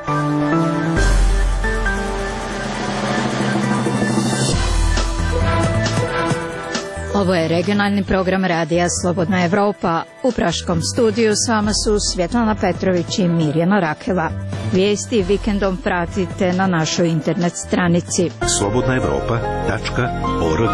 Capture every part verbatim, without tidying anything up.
Ovo je regionalni program radija Slobodna Evropa. U praškom studiju s vama su Svjetlana Petrović i Mirjana Rakeva. Vijesti vikendom pratite na našoj internet stranici slobodna evropa tačka org.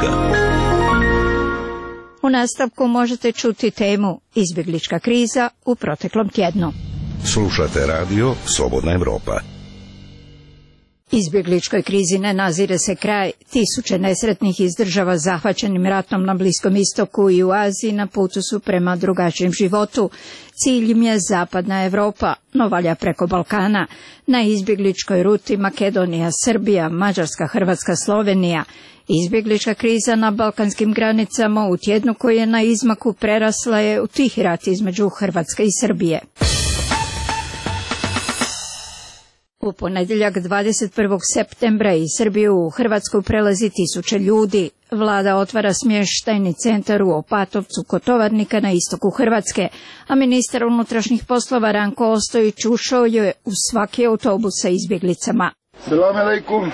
U nastavku možete čuti temu Izbjeglička kriza u proteklom tjednu. Slušate radio Slobodna Evropa. Izbjegličkoj krizi ne nazire se kraj. Tisuće nesretnih iz država zahvaćenim ratom na Bliskom istoku i u Aziji na putu su prema drugačijem životu. Cilj im je zapadna Evropa, no valja preko Balkana. Na izbjegličkoj ruti Makedonija, Srbija, Mađarska, Hrvatska, Slovenija. Izbjeglička kriza na balkanskim granicama u tjednu koji je na izmaku prerasla je u tihi rat između Hrvatske i Srbije. U ponedjeljak dvadeset prvog septembra iz Srbije u Hrvatsku prelazi tisuće ljudi. Vlada otvara smještajni centar u Opatovcu kod Tovarnika na istoku Hrvatske, a ministar unutrašnjih poslova Ranko Ostojić ušao je u svaki autobus sa izbjeglicama. Selam alaikum.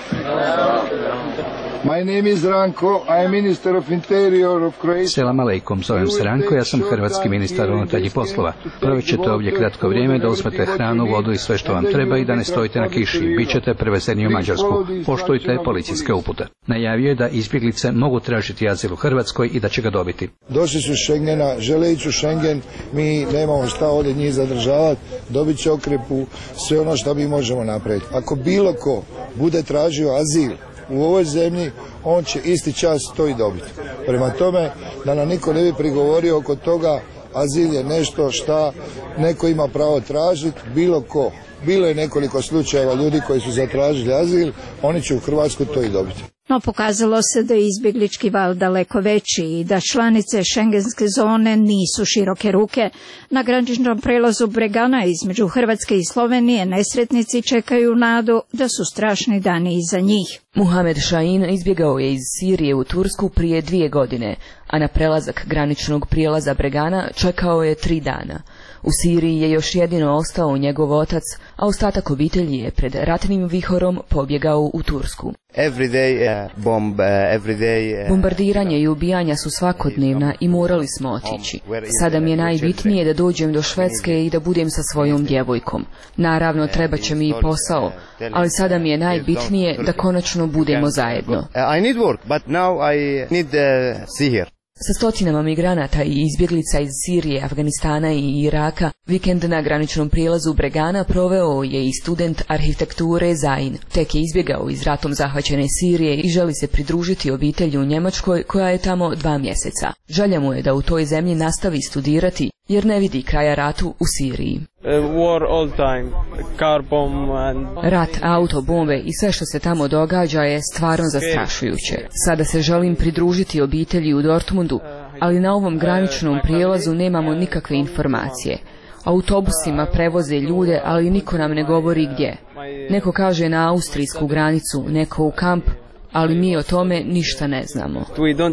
My name is Ranko, I am Minister of Interior of Croatia. Selam alejkum, zovem se Ranko, ja sam hrvatski ministar unutarnjih poslova. Provest ćete ovdje kratko vrijeme da uzmete hranu, vodu i sve što vam treba i da ne stojite na kiši. Bićete prevezeni u Mađarsku. Poštujte policijske upute. Najavio je da izbjeglice mogu tražiti azil u Hrvatskoj i da će ga dobiti. Došli su iz Schengena, žele ići u Schengen, mi nemamo šta ovdje njih zadržavati, dobit će okrepu, sve ono što mi možemo napraviti. Ako bilo ko bude tražio azil u ovoj zemlji, on će isti čas to i dobiti. Prema tome, da nam niko ne bi prigovorio oko toga, azil je nešto šta neko ima pravo tražiti, bilo ko. Bilo je nekoliko slučajeva ljudi koji su zatražili azil, oni će u Hrvatsku to i dobiti. No pokazalo se da je izbjeglički val daleko veći i da članice šengenske zone nisu široke ruke. Na graničnom prelazu Bregana između Hrvatske i Slovenije nesretnici čekaju nadu da su strašni dani iza njih. Muhamed Šahin izbjegao je iz Sirije u Tursku prije dvije godine, a na prelazak graničnog prijelaza Bregana čekao je tri dana. U Siriji je još jedino ostao njegov otac, a ostatak obitelji je pred ratnim vihorom pobjegao u Tursku. Every day, uh, bomb, uh, every day, uh, Bombardiranje i ubijanja su svakodnevna i morali smo otići. Sada mi je najbitnije da dođem do Švedske i da budem sa svojom djevojkom. Naravno, treba će mi i posao, ali sada mi je najbitnije da konačno budemo zajedno. I need work, but now I need uh, see here. Sa stotinama migranata i izbjeglica iz Sirije, Afganistana i Iraka, vikend na graničnom prijelazu Bregana proveo je i student arhitekture Zain. Tek je izbjegao iz ratom zahvaćene Sirije i želi se pridružiti obitelji u Njemačkoj koja je tamo dva mjeseca. Želja mu je da u toj zemlji nastavi studirati jer ne vidi kraja ratu u Siriji. Rat, auto, bombe i sve što se tamo događa je stvarno zastrašujuće. Sada se želim pridružiti obitelji u Dortmundu, ali na ovom graničnom prijelazu nemamo nikakve informacije. Autobusima prevoze ljude, ali niko nam ne govori gdje. Neko kaže na austrijsku granicu, neko u kamp, ali mi o tome ništa ne znamo.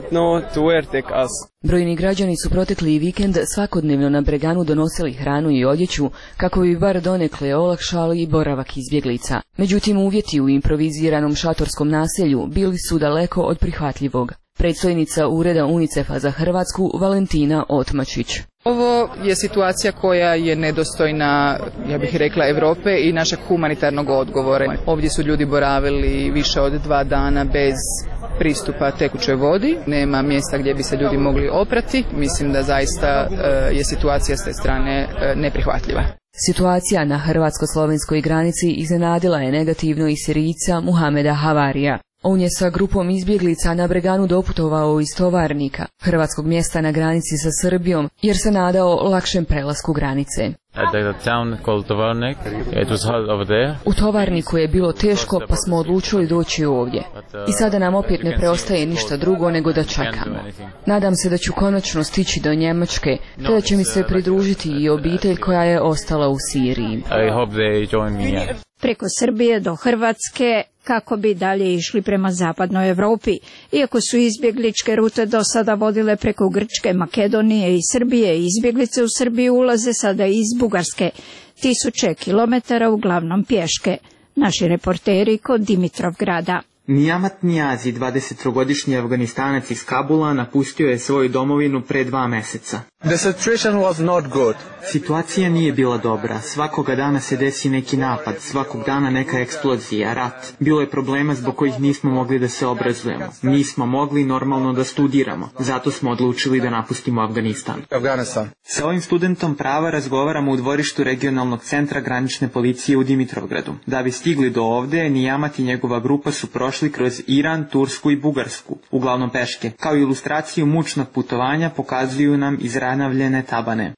Brojni građani su protekli vikend svakodnevno na Breganu donosili hranu i odjeću kako bi bar donekle olakšali boravak izbjeglica. Međutim, uvjeti u improviziranom šatorskom naselju bili su daleko od prihvatljivog. Predstojnica Ureda UNICEF-a za Hrvatsku Valentina Otmačić. Ovo je situacija koja je nedostojna, ja bih rekla, Europe i našeg humanitarnog odgovora. Ovdje su ljudi boravili više od dva dana bez pristupa tekućoj vodi, nema mjesta gdje bi se ljudi mogli oprati. Mislim da zaista je situacija s te strane neprihvatljiva. Situacija na hrvatsko-slovenskoj granici iznenadila je negativno i Sirijca Muhameda Havarija. On je sa grupom izbjeglica na Breganu doputovao iz Tovarnika, hrvatskog mjesta na granici sa Srbijom, jer se nadao lakšem prelasku granice. U Tovarniku je bilo teško, pa smo odlučili doći ovdje. I sada nam opet ne preostaje ništa drugo nego da čekamo. Nadam se da ću konačno stići do Njemačke, te da će mi se pridružiti i obitelj koja je ostala u Siriji. Preko Srbije do Hrvatske kako bi dalje išli prema zapadnoj Europi. Iako su izbjegličke rute do sada vodile preko Grčke, Makedonije i Srbije, izbjeglice u Srbiju ulaze sada iz Bugarske. tisuće kilometara uglavnom pješke. Naši reporteri kod Dimitrovgrada. Nijamat Nijazi, dvadesettrogodišnji Afganistanac iz Kabula, napustio je svoju domovinu pre dva meseca. The situation was not good. Situacija nije bila dobra. Svakoga dana se desi neki napad, svakog dana neka eksplozija, rat. Bilo je problema zbog kojih nismo mogli da se obrazujemo. Nismo mogli normalno da studiramo. Zato smo odlučili da napustimo Afganistan. Afganistan. Sa ovim studentom prava razgovaramo u dvorištu regionalnog centra granične policije u Dimitrovgradu. Da bi stigli do ovde, Nijamat i njegova grupa su prošli kroz Iran, Tursku i Bugarsku, uglavnom peške. Kao ilustraciju mučnog putovanja pokazuju nam izranavljene tabane.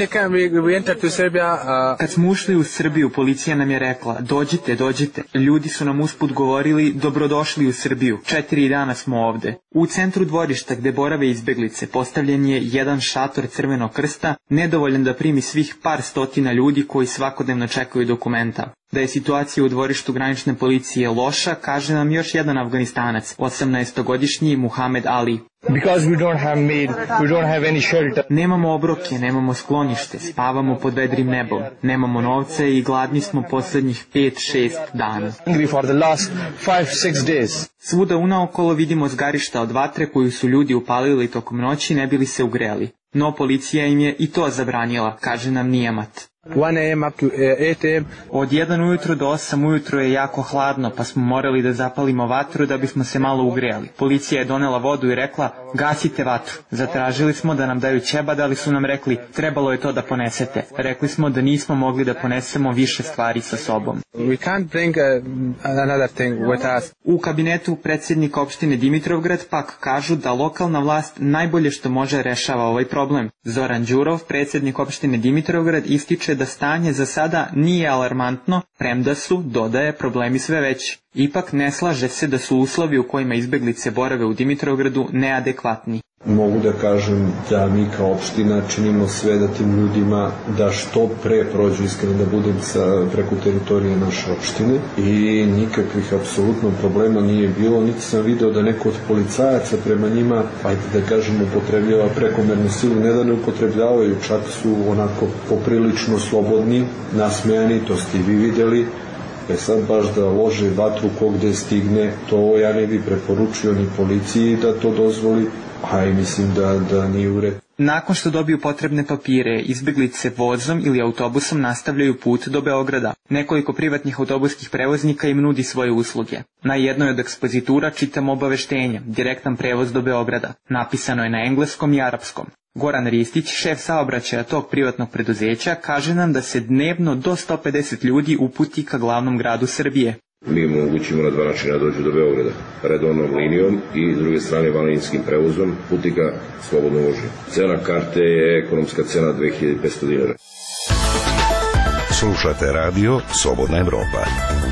Kad smo ušli u Srbiju, policija nam je rekla, dođite, dođite. Ljudi su nam usput govorili, dobrodošli u Srbiju, četiri dana smo ovde. U centru dvorišta gde borave izbeglice postavljen je jedan šator Crvenog krsta, nedovoljan da primi svih par stotina ljudi koji svakodnevno čekaju dokumenta. Da je situacija u dvorištu granične policije loša, kaže nam još jedan Afganistanac, osamnaestogodišnji Muhamed Ali. Because we don't have meat, we don't have any shelter. Nemamo obroke, nemamo sklonište, spavamo pod vedrim nebom, nemamo novca i gladni smo poslednjih pet šest dana. Hungry for the last five six days. Svuda unaokolo vidimo zgarišta od vatre koju su ljudi upalili tokom noći ne bili se ugreli. No policija im je i to zabranila, kaže nam Nijamat. one a m up to eight a m Od jedan ujutru do osam ujutru je jako hladno, pa smo morali da zapalimo vatru da bismo se malo ugrejali. Policija je donela vodu i rekla, gasite vatru. Zatražili smo da nam daju ćebad, ali su nam rekli, trebalo je to da ponesete. Rekli smo da nismo mogli da ponesemo više stvari sa sobom. We can't bring uh, another thing with us. U kabinetu predsjednika opštine Dimitrovgrad pak kažu da lokalna vlast najbolje što može rešava ovaj problem. Zoran Đurov, predsjednik opštine Dimitrovgrad, ističe da stanje za sada nije alarmantno, premda su, dodaje, problemi sve veći. Ipak ne slaže se da su uslovi u kojima izbeglice borave u Dimitrovgradu neadekvatni. Mogu da kažem da mi kao opština činimo sve da tim ljudima da što pre prođu, iskreno da budem sa, preko teritorije naše opštine i nikakvih apsolutno problema nije bilo, niti sam video da neko od policajaca prema njima, ajde da kažem, upotrebljava prekomernu silu, ne da ne upotrebljavaju, čak su onako poprilično slobodni, nasmejani, to ste i vi videli. E sad baš da lože vatru ko gde stigne, to ja ne bi preporučio ni policiji da to dozvoli, a i mislim da, da nije u redu. Nakon što dobiju potrebne papire, izbeglice vozom ili autobusom nastavljaju put do Beograda. Nekoliko privatnih autobuskih prevoznika im nudi svoje usluge. Na jednoj od ekspozitura čitamo obaveštenje, direktan prevoz do Beograda. Napisano je na engleskom i arapskom. Goran Ristić, šef saobraćaja tog privatnog preduzeća, kaže nam da se dnevno do sto pedeset ljudi uputi ka glavnom gradu Srbije. Mi im omogućimo na dva načina dođu do Beograda, redovnom linijom i s druge strane vanlinskim prevozom, putnika slobodno vožnje. Cena karte je ekonomska cena dve hiljade petsto dinara. Slušate radio Slobodna Evropa.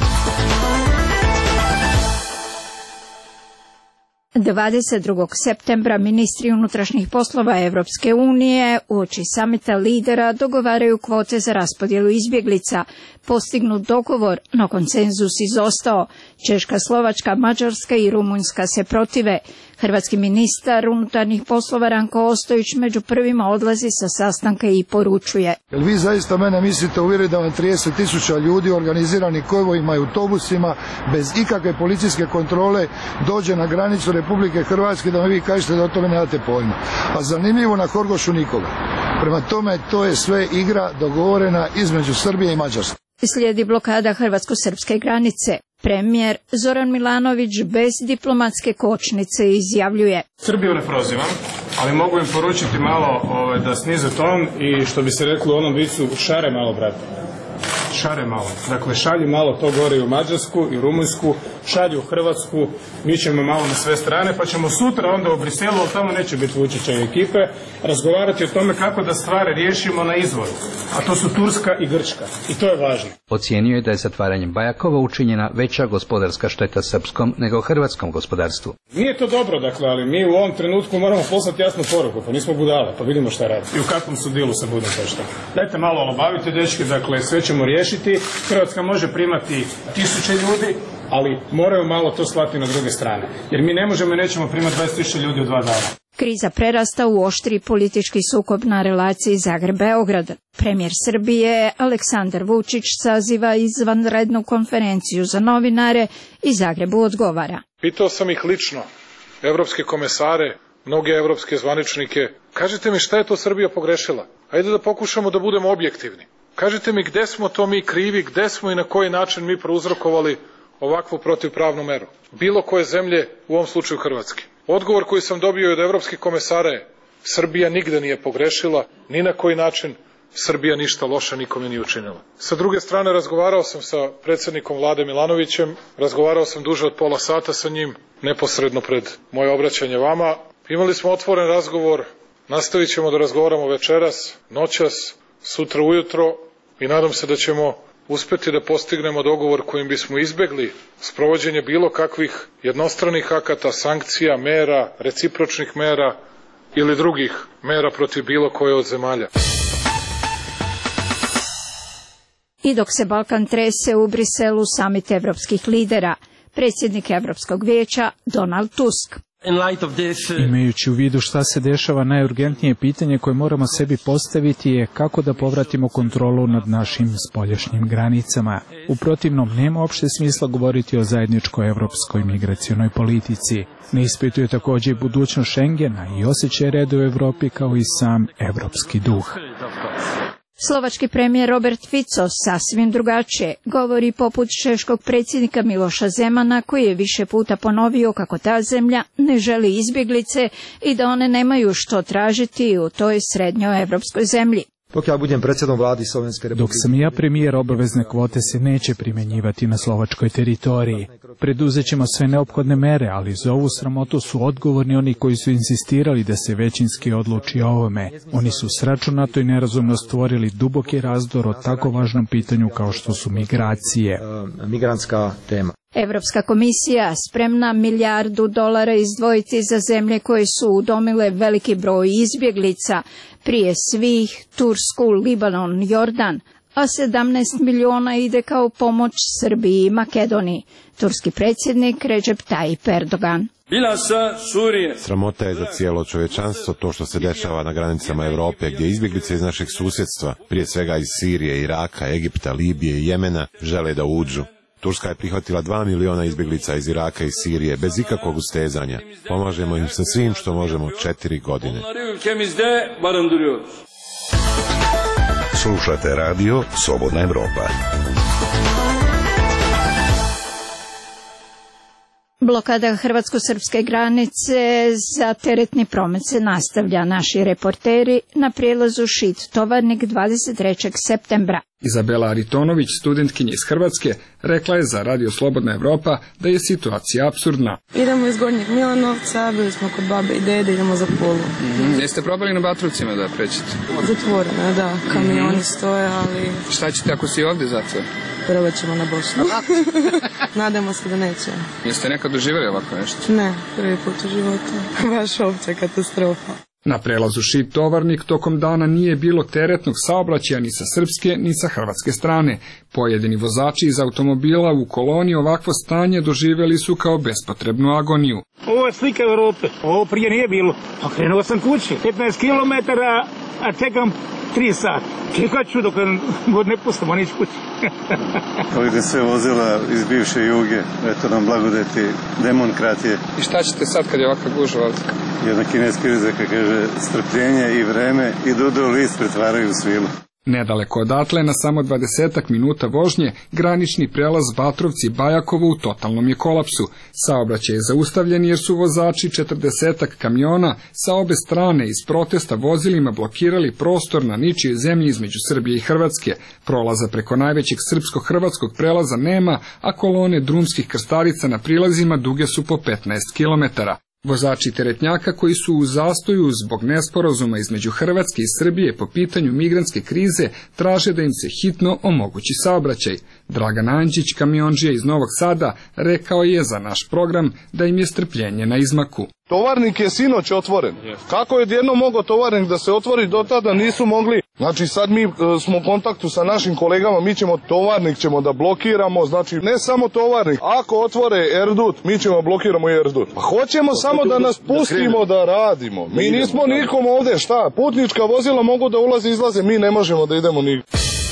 dvadeset drugog septembra ministri unutrašnjih poslova Evropske unije uoči samita lidera dogovaraju kvote za raspodjelu izbjeglica. Postignut dogovor, no konsenzus izostao. Češka, Slovačka, Mađarska i Rumunjska se protive. Hrvatski ministar unutarnjih poslova Ranko Ostojić među prvima odlazi sa sastanka i poručuje. Jel vi zaista mene mislite uvjeriti da vam trideset tisuća ljudi organizirani konvojima i autobusima bez ikakve policijske kontrole dođe na granicu Republike Hrvatske da mi vi kažete da o tome nemate pojma. A zanimljivo, na Horgošu nikoga. Prema tome to je sve igra dogovorena između Srbije i Mađarske. Slijedi blokada hrvatsko-srpske granice. Premijer Zoran Milanović bez diplomatske kočnice izjavljuje. Srbiju ne prozivam, ali mogu im poručiti malo ovaj, da snize ton i što bi se reklo u onom vicu, šare malo, brate. Šare malo. Dakle, šalji malo to gore i u Mađarsku i Rumunjsku, šalji u Hrvatsku, mi ćemo malo na sve strane, pa ćemo sutra onda u Briselu, ali tamo neće biti Vučićeve ekipe, razgovarati o tome kako da stvari riješimo na izvoru. A to su Turska i Grčka. I to je važno. Ocijenio je da je zatvaranjem Bajakova učinjena veća gospodarska šteta srpskom nego hrvatskom gospodarstvu. Nije to dobro, dakle, ali mi u ovom trenutku moramo poslati jasnu poruku, pa nismo budale, pa vidimo šta radi. I u kakvom su dilu sa Budimpeštom. Dajte malo olabavite, dečki, dakle, sve ćemo riješiti. Hrvatska može primati tisuće ljudi, ali moraju malo to slati na druge strane. Jer mi ne možemo i nećemo primati dvadeset tisuća ljudi u dva dana. Kriza prerasta u oštri politički sukob na relaciji Zagreb-Beograd. Premijer Srbije Aleksandar Vučić saziva izvanrednu konferenciju za novinare i Zagrebu odgovara. Pitao sam ih lično, evropske komesare, mnoge evropske zvaničnike, kažite mi šta je to Srbija pogrešila? Ajde da pokušamo da budemo objektivni. Kažite mi gde smo to mi krivi, gde smo i na koji način mi prouzrokovali ovakvu protivpravnu meru. Bilo koje zemlje, u ovom slučaju Hrvatske. Odgovor koji sam dobio od evropskih komesara je: Srbija nigde nije pogrešila, ni na koji način Srbija ništa loše nikome nije učinila. Sa druge strane, razgovarao sam sa predsjednikom Vlade Milanovićem, razgovarao sam duže od pola sata sa njim, neposredno pred moje obraćanje vama. Imali smo otvoren razgovor, nastavit ćemo da razgovaramo večeras, noćas, sutra ujutro i nadam se da ćemo uspeti da postignemo dogovor kojim bismo izbegli sprovođenje bilo kakvih jednostranih akata, sankcija, mera, recipročnih mera ili drugih mera protiv bilo koje od zemalja. I dok se Balkan trese, u Briselu samit evropskih lidera, predsjednik Evropskog vijeća Donald Tusk. Imajući u vidu šta se dešava, najurgentnije pitanje koje moramo sebi postaviti je kako da povratimo kontrolu nad našim spoljašnjim granicama. U protivnom, nema uopšte smisla govoriti o zajedničkoj evropskoj migracionoj politici. Ne ispituje također i budućnost Schengena i osjećaj reda u Evropi kao i sam evropski duh. Slovački premijer Robert Fico sasvim drugačije govori poput češkog predsjednika Miloša Zemana, koji je više puta ponovio kako ta zemlja ne želi izbjeglice i da one nemaju što tražiti u toj srednjoevropskoj zemlji. Dok sam ja premijer, obavezne kvote se neće primjenjivati na slovačkoj teritoriji. Preduzet ćemo sve neophodne mere, ali za ovu sramotu su odgovorni oni koji su insistirali da se većinski odluči o ovome. Oni su sračunato i nerazumno stvorili duboki razdor o tako važnom pitanju kao što su migracije. Migrantska tema. Evropska komisija spremna milijardu dolara izdvojiti za zemlje koje su udomile veliki broj izbjeglica, prije svih Tursku, Libanon, Jordan, a sedamnaest miliona ide kao pomoć Srbiji i Makedoniji. Turski predsjednik Recep Tayyip Erdogan. Sramota je za cijelo čovječanstvo to što se dešava na granicama Europe, gdje izbjeglice iz našeg susjedstva, prije svega iz Sirije, Iraka, Egipta, Libije i Jemena, žele da uđu. Turska je prihvatila dva miliona izbjeglica iz Iraka i Sirije bez ikakvog ustezanja. Pomažemo im sa svim što možemo četiri godine. Slušate radio Slobodna Evropa. Blokada hrvatsko-srpske granice za teretni promet se nastavlja. Naši reporteri na prijelazu Šid-Tovarnik dvadeset trećeg septembra. Izabela Aritonović, studentkinja iz Hrvatske, rekla je za Radio Slobodna Evropa da je situacija apsurdna. Idemo iz Gornjeg Milanovca, bili smo kod babe i dede, idemo za Pulu. Mm-hmm. Jeste probali na Batrovcima da pređete? Zatvoreno, da, kamioni mm-hmm. stoje, ali... Šta ćete ako si ovdje zatvor? Prvo ćemo na Bosnu. Nadamo se da nećemo. Jeste nekad doživjeli ovako nešto? Ne, prvi put u životu. Baš opća katastrofa. Na prelazu Šid-Tovarnik tokom dana nije bilo teretnog saobraćaja ni sa srpske ni sa hrvatske strane. Pojedini vozači iz automobila u koloni ovakvo stanje doživjeli su kao bespotrebnu agoniju. Ovo je slika Europe. Ovo prije nije bilo. Okrenuo sam kući. petnaest kilometara, a čekam tri sata. Čekat ću dok god ne pustim, a neću kući. Ovdje sve vozila iz bivše Juge, eto nam blagodeti demokratije. I šta ćete sad kad je ovakva gužva ovdje? Jedna kineska izreka kaže strpljenje i vreme i dudo list pretvaraju u svilu. Nedaleko odatle, na samo dvadesetak minuta vožnje, granični prelaz Batrovci-Bajakovo u totalnom je kolapsu. Saobraćaj je zaustavljen jer su vozači četrdesetak kamiona sa obe strane iz protesta vozilima blokirali prostor na ničijoj zemlji između Srbije i Hrvatske. Prolaza preko najvećeg srpsko-hrvatskog prelaza nema, a kolone drumskih krstarica na prilazima duge su po petnaest kilometara. Vozači teretnjaka koji su u zastoju zbog nesporazuma između Hrvatske i Srbije po pitanju migrantske krize traže da im se hitno omogući saobraćaj. Dragan Andžić, kamiondžija iz Novog Sada, rekao je za naš program da im je strpljenje na izmaku. Tovarnik je sinoć otvoren. Kako je odjednom mogao tovarnik da se otvori, do tada nisu mogli. Znači sad mi e, smo u kontaktu sa našim kolegama, mi ćemo tovarnik ćemo da blokiramo, znači ne samo tovarnik. Ako otvore Erdut, mi ćemo blokiramo i Erdut. Pa hoćemo samo da nas pustimo da radimo. Mi nismo nikom ovdje, šta? Putnička vozila mogu da ulaze i izlaze, mi ne možemo da idemo nigdje.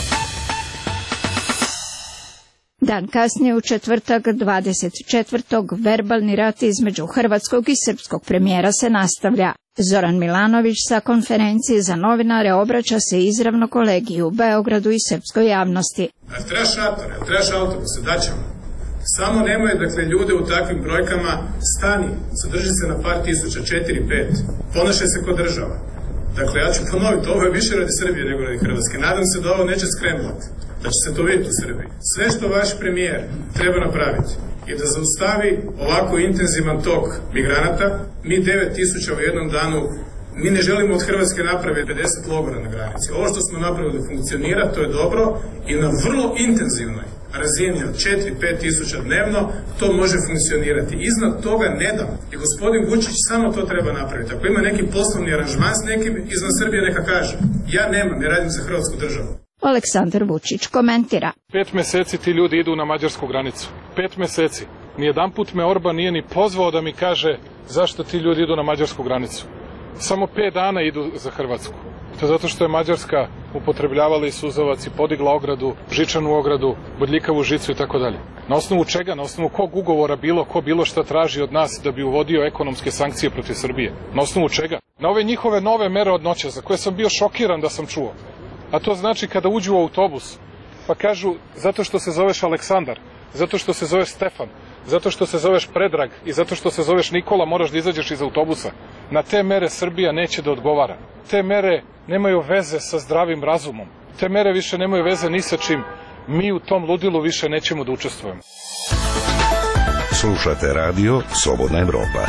Dan kasnije u četvrtak dvadeset četvrtog verbalni rat između hrvatskog i srpskog premijera se nastavlja. Zoran Milanović sa konferencije za novinare obraća se izravno kolegiju u Beogradu i srpskoj javnosti. A treba šatore, treba autobuse, daćemo. Samo nemoj, dakle, ljude u takvim brojkama, stani, zadrži se na par tisuća, četiri, pet, ponašaj se kod država. Dakle, ja ću ponoviti, ovo je više radi Srbije nego radi Hrvatske. Nadam se da ovo neće skrenulati, da će se to vidjeti u Srbiji. Sve što vaš premijer treba napraviti je da zaustavi ovako intenzivan tok migranata. Mi devet tisuća u jednom danu, mi ne želimo od Hrvatske napraviti pedeset logora na granici. Ovo što smo napravili funkcionira, to je dobro i na vrlo intenzivnoj razini od četiri do pet tisuća dnevno to može funkcionirati. Iznad toga ne dam. I gospodin Vučić samo to treba napraviti. Ako ima neki poslovni aranžman s nekim izvan Srbije, neka kaže. Ja nemam, ne radim za Hrvatsku državu. Aleksandar Vučić komentira. Pet meseci ti ljudi idu na mađarsku granicu. Pet meseci. Nijedanput me Orban nije ni pozvao da mi kaže zašto ti ljudi idu na mađarsku granicu. Samo pet dana idu za Hrvatsku. To je zato što je Mađarska upotrebljavala i suzavac i podigla ogradu, žičanu ogradu, bodljikavu žicu i tako dalje. Na osnovu čega? Na osnovu kog ugovora bilo ko bilo šta traži od nas da bi uvodio ekonomske sankcije protiv Srbije? Na osnovu čega? Na ove njihove nove mere od noće za koje sam bio šokiran da sam čuo. A to znači kada uđu u autobus, pa kažu zato što se zoveš Aleksandar, zato što se zoveš Stefan, zato što se zoveš Predrag i zato što se zoveš Nikola, moraš da izađeš iz autobusa. Na te mere Srbija neće da odgovara. Te mere nemaju veze sa zdravim razumom. Te mere više nemaju veze ni sa čim. Mi u tom ludilu više nećemo da učestvujemo. Slušate radio Slobodna Evropa.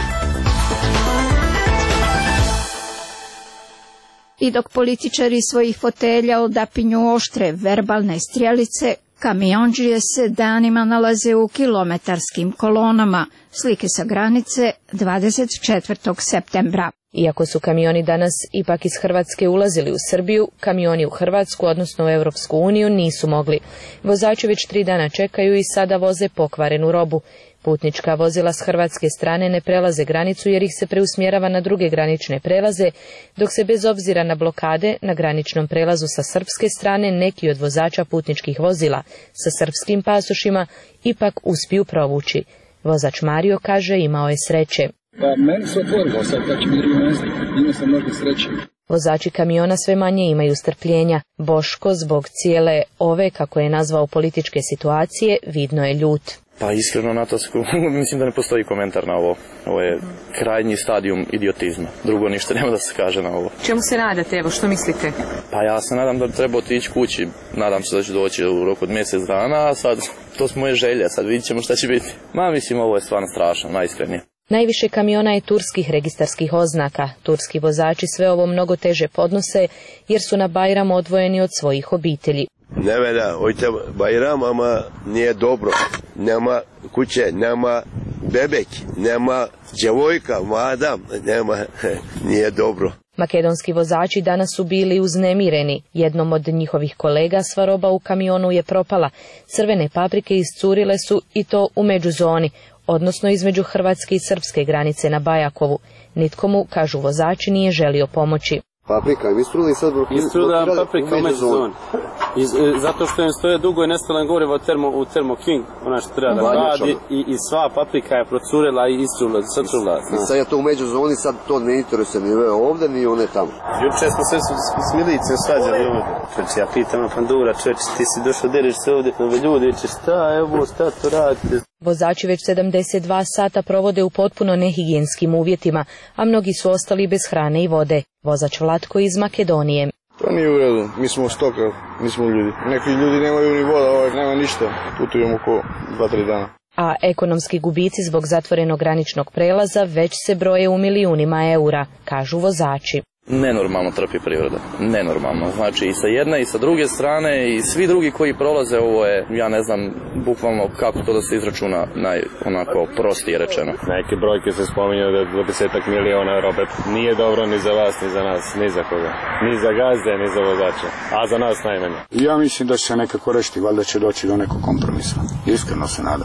I dok političari svojih fotelja odapinju oštre verbalne strijelice, kamiondžije se danima nalaze u kilometarskim kolonama. Slike sa granice dvadeset četvrtog septembra. Iako su kamioni danas ipak iz Hrvatske ulazili u Srbiju, kamioni u Hrvatsku, odnosno u Europsku uniju, nisu mogli. Vozači već tri dana čekaju i sada voze pokvarenu robu. Putnička vozila s hrvatske strane ne prelaze granicu jer ih se preusmjerava na druge granične prelaze, dok se bez obzira na blokade na graničnom prelazu sa srpske strane neki od vozača putničkih vozila sa srpskim pasošima ipak uspiju provući. Vozač Mario kaže imao je sreće. Pa meni se otvorilo sad, pa će mi drugi mjesto, imao sam možda sreće. Vozači kamiona sve manje imaju strpljenja. Boško zbog cijele ove, kako je nazvao, političke situacije, vidno je ljut. Pa iskreno na to mislim da ne postoji komentar na ovo. Ovo je krajnji stadijum idiotizma. Drugo ništa nema da se kaže na ovo. Čemu se nadate, evo, što mislite? Pa ja se nadam da treba otići kući. Nadam se da ću doći u roku od mjesec dana, a sad to su moje želje, sad vidit ćemo šta će biti. Ma mislim ovo je stvarno strašno, najiskrenije. Najviše kamiona je turskih registarskih oznaka. Turski vozači sve ovo mnogo teže podnose jer su na Bajram odvojeni od svojih obitelji. Ne velja, ojte Bajram, ama nije dobro. Nema kuće, nema bebek, nema djevojka, madam, nema, nije dobro. Makedonski vozači danas su bili uznemireni. Jednom od njihovih kolega sva roba u kamionu je propala. Crvene paprike iscurile su i to u međuzoni, odnosno između hrvatske i srpske granice na Bajakovu. Nitko mu, kažu vozači, nije želio pomoći. Paprika, im istruli sad istrula paprika u međuzoni. Zato što im stoje dugo i nestalo gorivo termo, u Thermo King, ona što treba da radi, i, i sva paprika je procurela i istrula, satrula. I sad je to u međuzoni, sad to ne interesuje ni ovdje, ni one tamo. Juče smo sve s milicom svađali ovdje. Čeč, ja pitam Pandura, čeč, ti si došao, deriš se ovdje, ove ljudi, če šta, evo, šta to radite? Vozači već sedamdeset dva sata provode u potpuno nehigijenskim uvjetima, a mnogi su ostali bez hrane i vode. Vozač Vlatko iz Makedonije. To nije u redu, mi smo stoka, mi smo ljudi. Neki ljudi nemaju ni voda, ovaj, nema ništa, putujemo oko dva tri dana. A ekonomski gubici zbog zatvorenog graničnog prelaza već se broje u milijunima eura, kažu vozači. Nenormalno trpi priroda, nenormalno. Znači i sa jedne i sa druge strane i svi drugi koji prolaze, ovo je, ja ne znam bukvalno kako to da se izračuna, naj, onako prostije rečeno. Neke brojke se spominju da je dvadesetak miliona euro, opet nije dobro ni za vas, ni za nas, ni za koga. Ni za gazde, ni za vozače, a za nas najmanje. Ja mislim da će se nekako rešiti, valjda će doći do nekog kompromisa. Iskreno se nadam.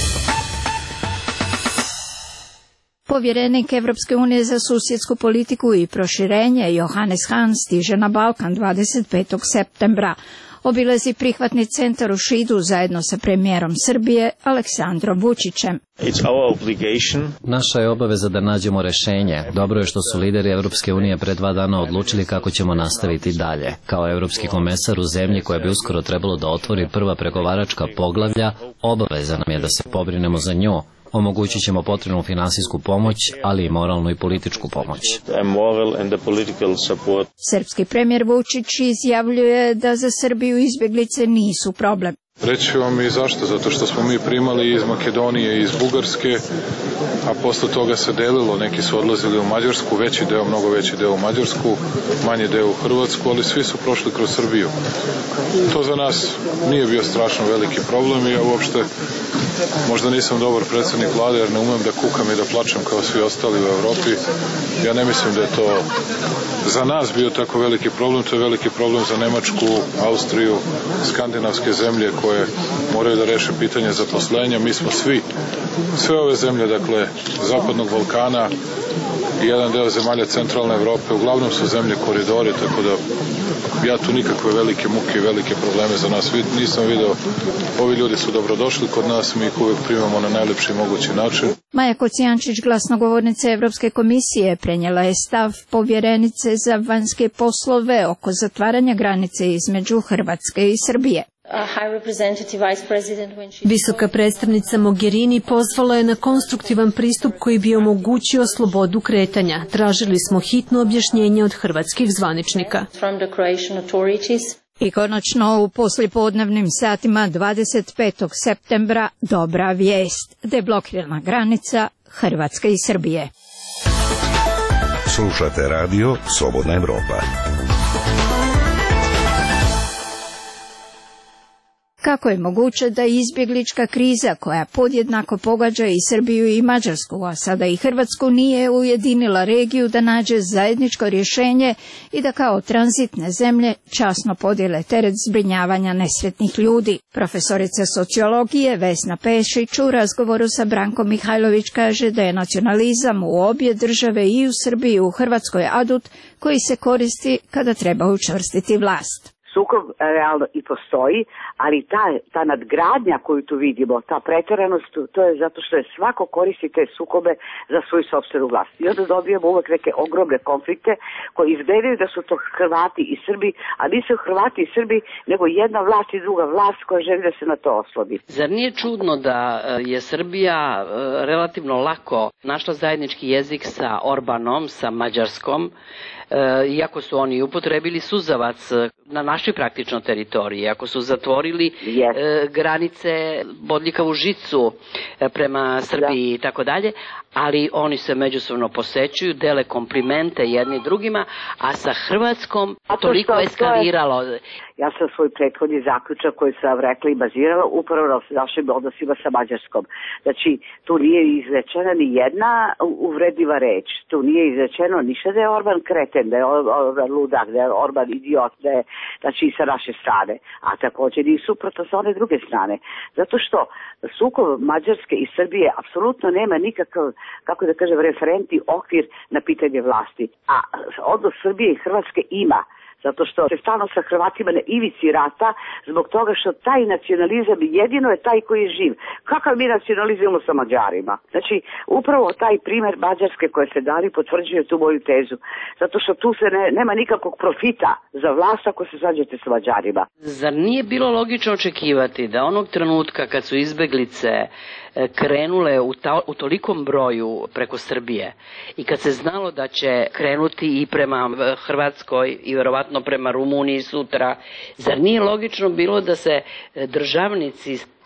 Povjerenik Evropske unije za susjedsku politiku i proširenje Johannes Hahn stiže na Balkan dvadeset petog septembra. Obilazi prihvatni centar u Šidu zajedno sa premijerom Srbije Aleksandrom Vučićem. Naša je obaveza da nađemo rešenje. Dobro je što su lideri Evropske unije pre dva dana odlučili kako ćemo nastaviti dalje. Kao evropski komesar u zemlji koja bi uskoro trebalo da otvori prva pregovaračka poglavlja, obaveza nam je da se pobrinemo za nju. Omogućit ćemo potrebnu finansijsku pomoć, ali i moralnu i političku pomoć. Srpski premijer Vučić izjavljuje da za Srbiju izbjeglice nisu problem. Reći vam i zašto, zato što smo mi primali iz Makedonije i iz Bugarske, a posle toga se delilo, neki su odlazili u Mađarsku, veći deo, mnogo veći deo u Mađarsku, manji deo u Hrvatsku, ali svi su prošli kroz Srbiju. To za nas nije bio strašno veliki problem i ja uopšte možda nisam dobar predsjednik vlade jer ne umem da kukam i da plačem kao svi ostali u Evropi. Ja ne mislim da je to za nas bio tako veliki problem, to je veliki problem za Nemačku, Austriju, skandinavske zemlje koje moraju da reše pitanje zaposlenja. Mi smo svi, sve ove zemlje, dakle, Zapadnog Balkana i jedan deo zemalja centralne Evrope, uglavnom su zemlje koridori, tako da ja tu nikakve velike muke i velike probleme za nas nisam video. Ovi ljudi su dobrodošli kod nas, mi ih uvijek primamo na najlepši mogući način. Maja Kocijančić, glasnogovornica Evropske komisije, prenijela je stav povjerenice za vanjske poslove oko zatvaranja granice između Hrvatske i Srbije. Visoka predstavnica Mogherini pozvala je na konstruktivan pristup koji bi omogućio slobodu kretanja. Tražili smo hitno objašnjenje od hrvatskih zvaničnika. I konačno u poslijepodnevnim satima dvadeset petog septembra dobra vijest. Deblokirana granica Hrvatske i Srbije. Slušate radio Slobodna Evropa. Kako je moguće da izbjeglička kriza koja podjednako pogađa i Srbiju i Mađarsku, a sada i Hrvatsku, nije ujedinila regiju da nađe zajedničko rješenje i da kao tranzitne zemlje časno podijele teret zbrinjavanja nesretnih ljudi? Profesorica sociologije Vesna Pešić u razgovoru sa Brankom Mihajlović kaže da je nacionalizam u obje države, i u Srbiji i u Hrvatskoj, adut koji se koristi kada treba učvrstiti vlast. Sukob realno i postoji, ali ta, ta nadgradnja koju tu vidimo, ta pretjeranost, to je zato što je svako koristi te sukobe za svoju sopstvenu vlast. I onda dobijemo uvek neke ogromne konflikte koji izgledaju da su to Hrvati i Srbi, a nisu Hrvati i Srbi, nego jedna vlast i druga vlast koja želi da se na to oslodi. Zar nije čudno da je Srbija relativno lako našla zajednički jezik sa Orbanom, sa Mađarskom, iako su oni upotrebili suzavac na našoj praktično teritoriji, ako su zatvorili yes. e, granice, bodljikavu žicu e, prema Srbiji i tako dalje, ali oni se međusobno posećuju, dele komplimente jedni drugima, a sa Hrvatskom toliko što, eskaliralo. To je, ja sam svoj prethodni zaključak koji sam rekla i bazirala upravo na našim odnosima sa Mađarskom. Znači, tu nije izrečena ni jedna uvredljiva reč, tu nije izrečeno ništa da je Orban kreten, da je Orban ludak, da je Orban idiot, da je, znači i sa naše strane, a također i suprotno sa one druge strane. Zato što sukob Mađarske i Srbije apsolutno nema nikakav, kako da kažem, referentni okvir na pitanje vlasti. A odnos Srbije i Hrvatske ima, zato što se stalno sa Hrvatima na ivici rata, zbog toga što taj nacionalizam jedino je taj koji je živ. Kakav mi nacionalizujemo sa Mađarima? Znači, upravo taj primjer Mađarske koje se dali potvrđuje tu moju tezu. Zato što tu se ne, nema nikakvog profita za vlast ako se sađete sa Mađarima. Zar nije bilo logično očekivati da onog trenutka kad su izbeglice krenule u, ta, u tolikom broju preko Srbije i kad se znalo da će krenuti i prema Hrvatskoj i vjerovatno prema Rumuniji sutra, zar nije logično bilo da se državnici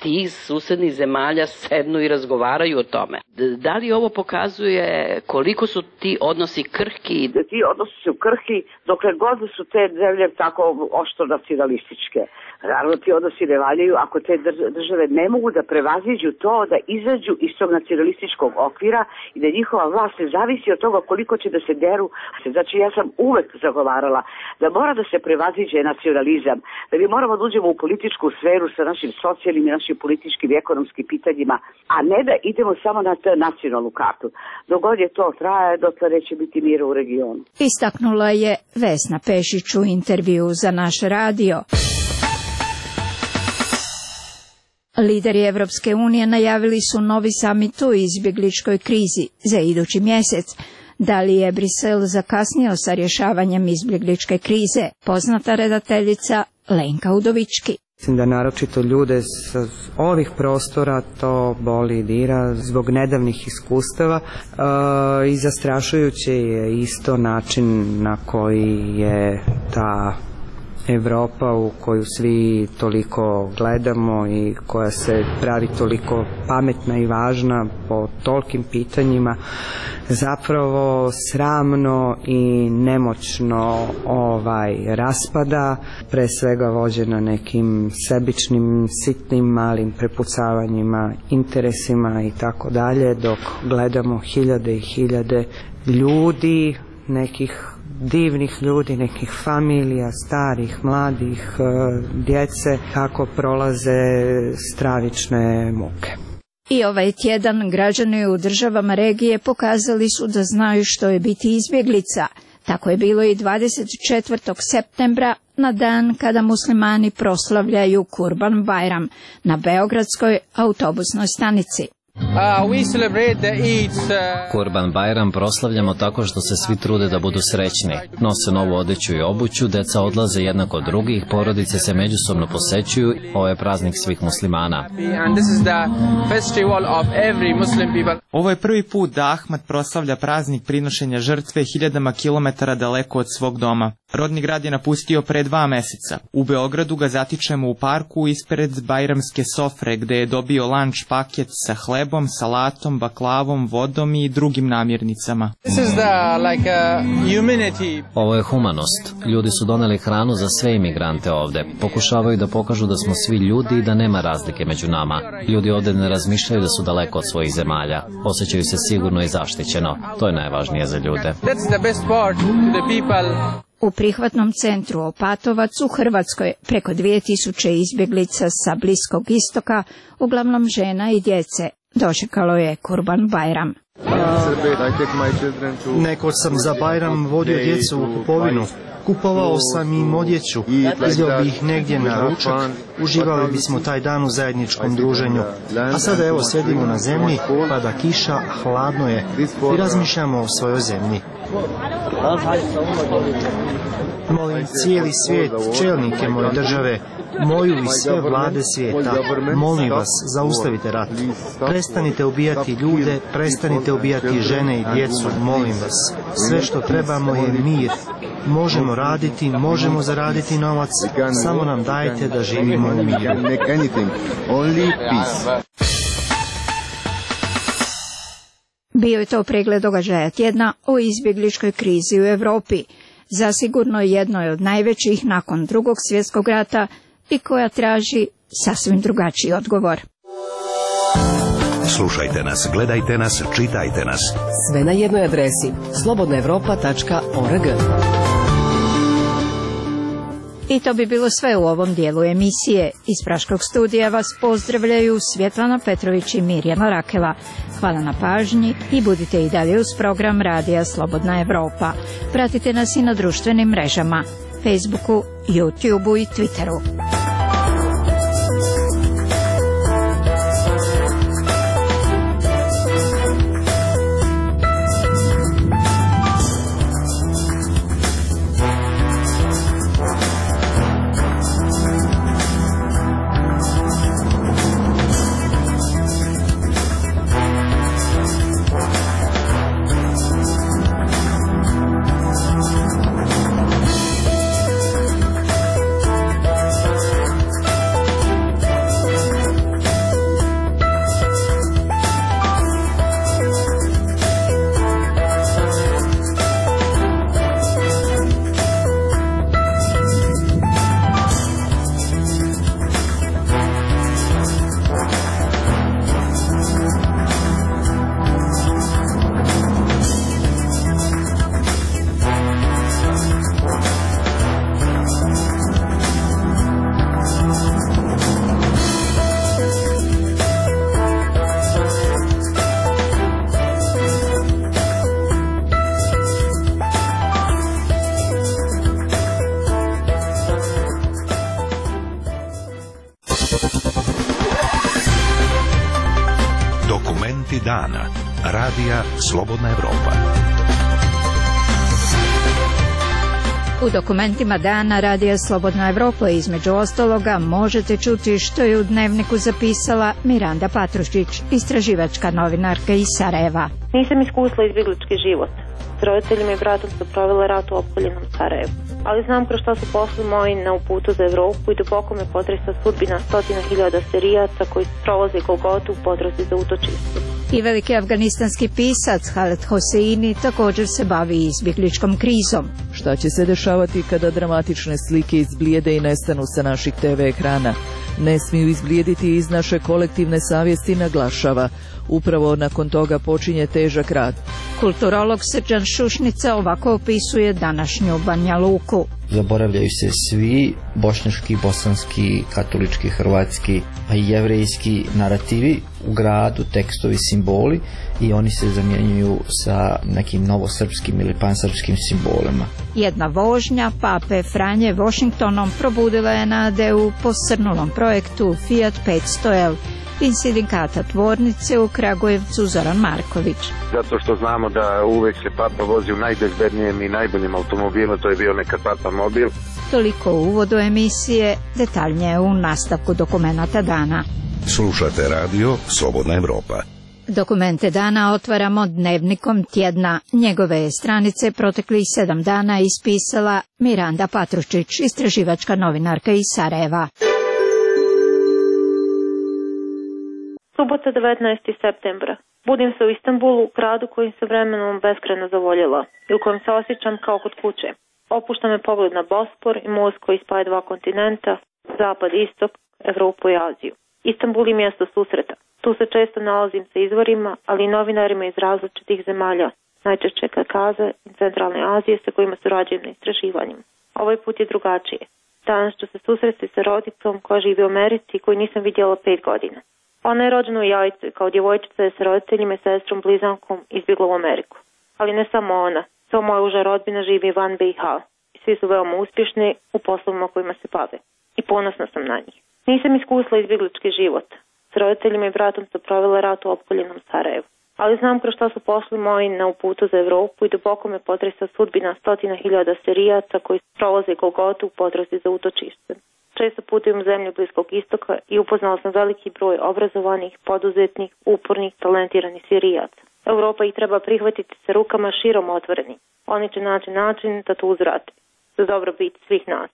tih susednih zemalja sednu i razgovaraju o tome. Da li ovo pokazuje koliko su ti odnosi krhki? Ti odnosi su krhki dokle god su te zemlje tako oštro nacionalističke. Naravno, ti odnosi ne valjaju ako te države ne mogu da prevaziđu to, da izađu iz tog nacionalističkog okvira i da njihova vlast ne zavisi od toga koliko će da se deru. Znači, ja sam uvek zagovarala da mora da se prevaziđe nacionalizam, da mi moramo da uđemo u političku sferu sa našim socijalnim i našim političkim i ekonomskim pitanjima, a ne da idemo samo na t- nacionalnu kartu. Dogod je to traje, dotle neće biti mira u regionu. Istaknula je Vesna Pešić u intervju za naš radio. Lideri Evropske unije najavili su novi samit o izbjegličkoj krizi za idući mjesec. Da li je Brisel zakasnio sa rješavanjem izbjegličke krize? Poznata redateljica Lenka Udovički. Mislim da naročito ljude s ovih prostora to boli i dira zbog nedavnih iskustava e, i zastrašujuće je isto način na koji je ta Evropa u koju svi toliko gledamo i koja se pravi toliko pametna i važna po tolikim pitanjima zapravo sramno i nemoćno ovaj raspada, pre svega vođena nekim sebičnim, sitnim, malim prepucavanjima, interesima i tako dalje, dok gledamo hiljade i hiljade ljudi, nekih divnih ljudi, nekih familija, starih, mladih, djece, kako prolaze stravične muke. I ovaj tjedan građani u državama regije pokazali su da znaju što je biti izbjeglica. Tako je bilo i dvadeset četvrtog septembra, na dan kada muslimani proslavljaju Kurban Bajram na beogradskoj autobusnoj stanici. Uh, we celebrate the Eid, uh... Kurban Bajram proslavljamo tako što se svi trude da budu srećni. Nose novu odeću i obuću, deca odlaze jednako od drugih, porodice se međusobno posećuju. Ovo je praznik svih muslimana. And this is the festival of every Muslim people. Ovo je prvi put da Ahmad proslavlja praznik prinošenja žrtve hiljadama kilometara daleko od svog doma. Rodni grad je napustio pre dva meseca. U Beogradu ga zatičemo u parku ispred bajramske sofre, gde je dobio lanč paket sa hlebom, salatom, baklavom, vodom i drugim namirnicama. This is the, like, uh, humanity. Ovo je humanost. Ljudi su doneli hranu za sve imigrante ovde. Pokušavaju da pokažu da smo svi ljudi i da nema razlike među nama. Ljudi ovde ne razmišljaju da su daleko od svojih zemalja. Osjećaju se sigurno i zaštićeno. To je najvažnije za ljude. That's the best part to the people. U prihvatnom centru Opatovac u Hrvatskoj preko dvije tisuće izbjeglica sa Bliskog istoka, uglavnom žena i djece, dočekalo je Kurban Bajram. Nekoć sam za Bajram vodio djecu u kupovinu. Kupovao sam im odjeću, izveo bi ih negdje na ručak, uživali bismo taj dan u zajedničkom druženju. A sada evo sedimo na zemlji, pada kiša, hladno je i razmišljamo o svojoj zemlji. Molim cijeli svijet, čelnike moje države, moju i sve vlade svijeta, molim vas, zaustavite rat. Prestanite ubijati ljude, prestanite ubijati žene i djecu, molim vas. Sve što trebamo je mir. Možemo raditi, možemo zaraditi novac, samo nam dajte da živimo u miru. Bio je to pregled događaja tjedna o izbjegličkoj krizi u Europi. Zasigurno jedno je od najvećih nakon Drugog svjetskog rata i koja traži sasvim drugačiji odgovor. Slušajte nas, gledajte nas, čitajte nas. Sve na jednoj adresi slobodna europa tačka org. I to bi bilo sve u ovom dijelu emisije. Iz Praškog studija vas pozdravljaju Svjetlana Petrović i Mirjana Rakela. Hvala na pažnji i budite i dalje uz program Radija Slobodna Europa. Pratite nas i na društvenim mrežama, Facebooku, YouTubeu i Twitteru. Dokumenti dana. Radija Slobodna Evropa. U dokumentima dana Radija Slobodna Evropa između ostaloga možete čuti što je u dnevniku zapisala Miranda Patrušić, istraživačka novinarka iz Sarajeva. Nisam iskusila izbjeglički život. S roditeljima i bratom sam provela rat u opkoljenom Sarajevu. Ali znam kroz što su pošli moji na uputu za Evropu i duboko me potresa sudbina stotina hiljada Sirijaca koji prolaze Golgotu u potrazi za utočište. I veliki afganistanski pisac Khaled Hosseini također se bavi izbjegličkom krizom. Šta će se dešavati kada dramatične slike izblijede i nestanu sa naših te ve ekrana? Ne smiju izblijediti iz naše kolektivne savjesti, naglašava. Upravo nakon toga počinje težak rad. Kulturolog Srđan Šušnica ovako opisuje današnju Banja Luku. Zaboravljaju se svi bošnjački, bosanski, katolički, hrvatski, a i jevrejski narativi u gradu, tekstovi, simboli i oni se zamjenjuju sa nekim novosrpskim ili pansrpskim simbolima. Jedna vožnja pape Franje Washingtonom probudila je nade u posrnulom projektu Fiat petsto L. Iz sindikata tvornice u Kragujevcu Zoran Marković. Zato što znamo da uvek se papa vozi u najbezbednijem i najboljem automobilu, to je bio nekad papa mobil. Toliko u uvodu emisije, detaljnije u nastavku dokumenata dana. Slušate radio Slobodna Evropa. Dokumente dana otvaramo dnevnikom tjedna. Njegove stranice proteklih sedam dana ispisala Miranda Patrušić, istraživačka novinarka iz Sarajeva. Subota devetnaesti septembra. Budim se u Istanbulu, gradu kojim se vremenom beskrajno zavoljela i u kojem se osjećam kao kod kuće. Opušta me pogled na Bospor i most koji spaja dva kontinenta, zapad, istok, Evropu i Aziju. Istanbul je mjesto susreta. Tu se često nalazim sa izvorima, ali i novinarima iz različitih zemalja, najčešće Kavkaza i Centralne Azije sa kojima surađujem na istraživanjima. Ovaj put je drugačije. Danas ću se susresti sa rodicom koja živi u Americi i koju nisam vidjela pet godina. Ona je rođena u Jajcu i kao djevojčica je sa roditeljima i sestrom blizankom izbjegla u Ameriku. Ali ne samo ona, sva moja uža rodbina živi van be i ha i svi su veoma uspješni u poslovima kojima se bave. I ponosna sam na njih. Nisam iskusila izbjeglički život. S roditeljima i bratom sam provela rat u opkoljenom Sarajevu. Ali znam kroz što su pošli moji na uputu za Evropu i duboko me potresa sudbina stotina hiljada Sirijaca koji prolaze Golgotu u potrazi za utočište. Često putujem u zemlju Bliskog istoka i upoznala sam veliki broj obrazovanih, poduzetnih, upornih, talentiranih Sirijaca. Europa ih treba prihvatiti sa rukama širom otvorenim. Oni će naći način da to uzvrate. Za dobrobit svih nas.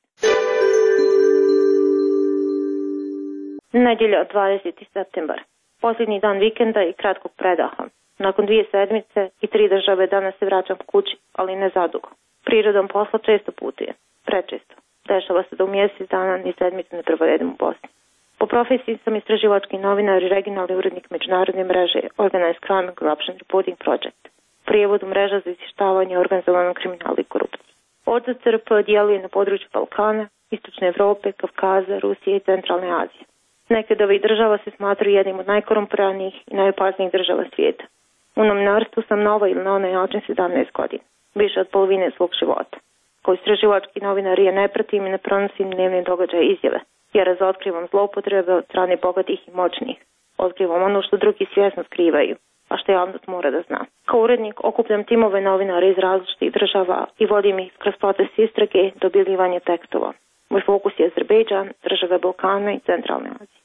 Nedjelja dvadeseti septembar. Posljednji dan vikenda i kratkog predaha. Nakon dvije sedmice i tri države danas se vraćam kući, ali ne zadugo. Prirodom posla često putuje. Prečesto. Dešava se da u mjesec dana ni sedmice ne provedem u Bosni. Po profesiji sam istraživački novinar i regionalni urednik međunarodne mreže Organized Crime and Corruption Reporting Project. Prijevodu mreža za izvještavanje o organizovanom kriminalu i korupciji. O D C R P djeluje na području Balkana, Istočne Evrope, Kavkaza, Rusije i Centralne Azije. Neke od ovih država se smatraju jednim od najkorumpiranijih i najopasnijih država svijeta. U novinarstvu sam na ovaj ili na onaj način sedamnaest godina, više od polovine svog života. Kao istraživački novinar je ne pratim i ne prenosim dnevne događaje izjave, jer razotkrivam zloupotrebe od strane bogatih i moćnih. Otkrivam ono što drugi svjesno skrivaju, a što javnost mora da zna. Kao urednik okupljam timove novinara iz različitih država i vodim ih kroz proces istrage do objavljivanja tekstova. Moj fokus je Azerbejdžan, države Balkana i Centralne Azije.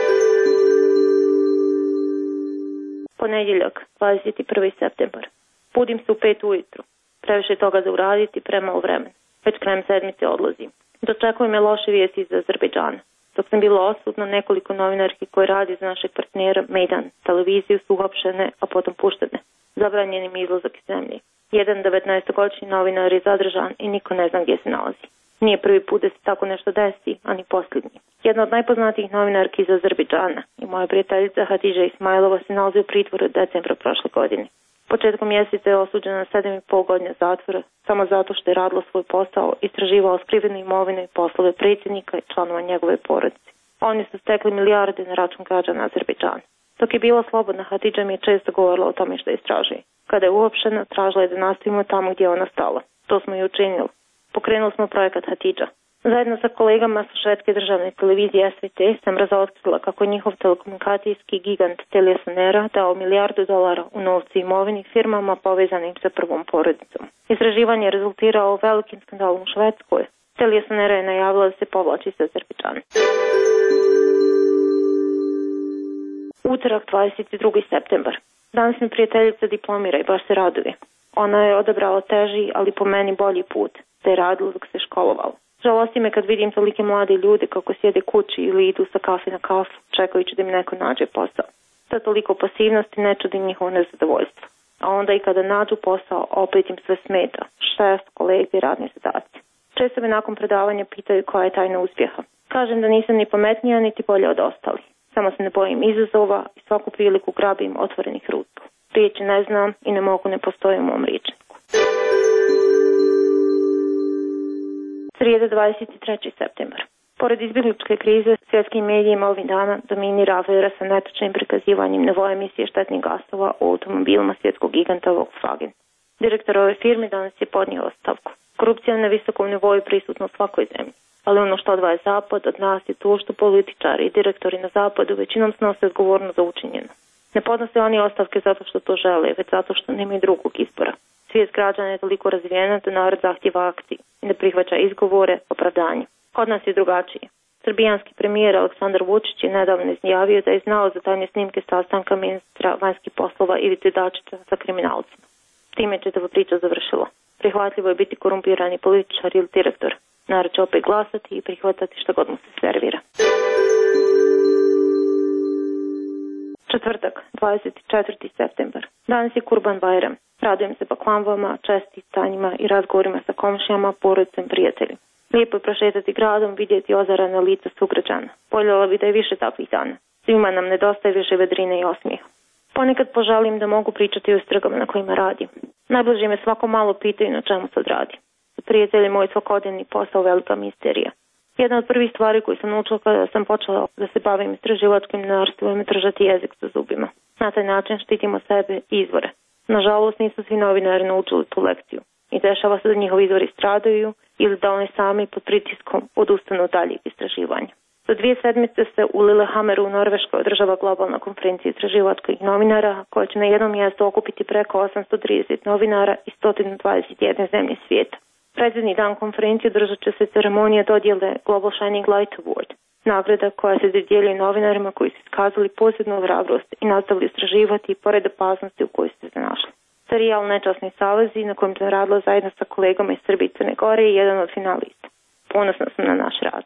Ponedjeljak, dvadeset prvi septembar. Budim se u pet ujutru. Previše toga za uraditi, premalo vremena. Već krajem sedmice odlazim. Dočekuju me loše vijesti iz Azerbejdžana. Dok sam bila odsutna, nekoliko novinarki koji radi za našeg partnera Mejdan televiziju su uhapšene, a potom puštene. Zabranjen im izlazak iz zemlje. Jedan devetnaestogodišnji novinar je zadržan i niko ne zna gdje se nalazi. Nije prvi put da se tako nešto desi, a ni posljednji. Jedna od najpoznatijih novinarki iz Azerbejdžana i moja prijateljica Hatidža Ismailova se nalazi u pritvoru od decembra prošle godine. Početkom mjeseca je osuđena na sedam i pol godine zatvora samo zato što je radila svoj posao, istraživala skrivenu imovinu i poslove predsjednika i članova njegove porodice. Oni su stekli milijarde na račun građana Azerbejdžana. Dok je bila slobodna, Hatidža mi je često govorila o tome što istražuje. Kada je uopštena, tražila je da nastavimo tamo gdje je ona stala. To smo i učinili. Pokrenuli smo projekat Hatidža. Zajedno sa kolegama sa švedske državne televizije S V T sam razotkrila kako njihov telekomunikacijski gigant TeliaSonera dao milijardu dolara u novcu i imovini firmama povezanim sa prvom porodicom. Istraživanje je rezultiralo velikim skandalom u Švedskoj. TeliaSonera je najavila da se povlači sa Azerbejdžana. Utorak dvadeset drugi septembar. Danas mi prijateljica diplomira i baš se raduje. Ona je odabrala teži, ali po meni bolji put, te je radila dok se školovala. Žalosti me kad vidim tolike mlade ljude kako sjede kući ili idu sa kafe na kafu, čekajući da mi neko nađe posao. Ta toliko pasivnosti ne čudi njihovo nezadovoljstvo. A onda i kada nađu posao, opet im sve smeta. Šef, kolege i radni zadaci. Često me nakon predavanja pitaju koja je tajna uspjeha. Kažem da nisam ni pametnija, niti bolja od ostalih. Samo se ne bojim izazova i svaku priliku grabim otvorenih ruku. Riječi ne znam i ne mogu ne postoji u mom riječniku. Srijeda dvadeset treći septembar. Pored izbjegličke krize, svjetskim medijima ovih dana dominira afera sa netočnim prikazivanjem nivoa emisije štetnih gasova u automobilima svjetskog giganta Volkswagen. Direktor ove firme danas je podnio ostavku. Korupcija na visokom nivou je prisutna u svakoj zemlji. Ali ono što odvaja Zapad od nas je to što političari i direktori na Zapadu većinom snose odgovornost za učinjeno. Ne podnose oni ostavke zato što to žele, već zato što nemaju drugog izbora. Svijest građana je toliko razvijena da narod zahtjeva akciju i ne prihvaća izgovore, opravdanje. Kod nas je drugačije. Srbijanski premijer Aleksandar Vučić je nedavno izjavio da je znao za tajne snimke sastanka ministra vanjskih poslova Ivice Dačića sa kriminalcima. Time će ta priča završila. Prihvatljivo je biti korumpirani političar ili direktor. Narod će opet glasati i prihvatati što god mu se servira. Četvrtak, dvadeset četvrti septembar. Danas je Kurban Bajram. Radujem se baklamvama, čestitanjima i razgovorima sa komšijama, porodicom i prijateljima. Lijepo je prošetati gradom, vidjeti ozarana lica sugrađana. Voljela bi da je više takvih dana. Svima nam nedostaje više vedrine i osmijeha. Ponekad požalim da mogu pričati o istragama na kojima radim. Najbliže me svako malo pitaju na čemu sad radi. Prijatelji, moj svakodnevni posao velika misterija. Jedna od prvih stvari koju sam naučila kada sam počela da se bavim istraživačkim novinarstvom je držati jezik sa zubima. Na taj način štitimo sebe i izvore. Nažalost, nisu svi novinari naučili tu lekciju. I dešava se da njihovi izvori stradaju ili da oni sami pod pritiskom odustanu od daljih istraživanja. Za dvije sedmice se u Lillehammeru u Norveškoj održava globalna konferencija istraživačkih novinara koja će na jednom mjestu okupiti preko osamsto trideset novinara iz sto dvadeset jedne zemlje svijeta. Predzadnji dan konferencije održat će se ceremonija dodjele Global Shining Light Award, nagrada koja se dodjeljuje novinarima koji su iskazali posebnu hrabrost i nastavili istraživati pored opasnosti u kojoj ste se našli. Serijal Nečasni savezi na kojem sam radila zajedno sa kolegama iz Srbije i Crne Gore je jedan od finalista. Ponosna sam na naš rad.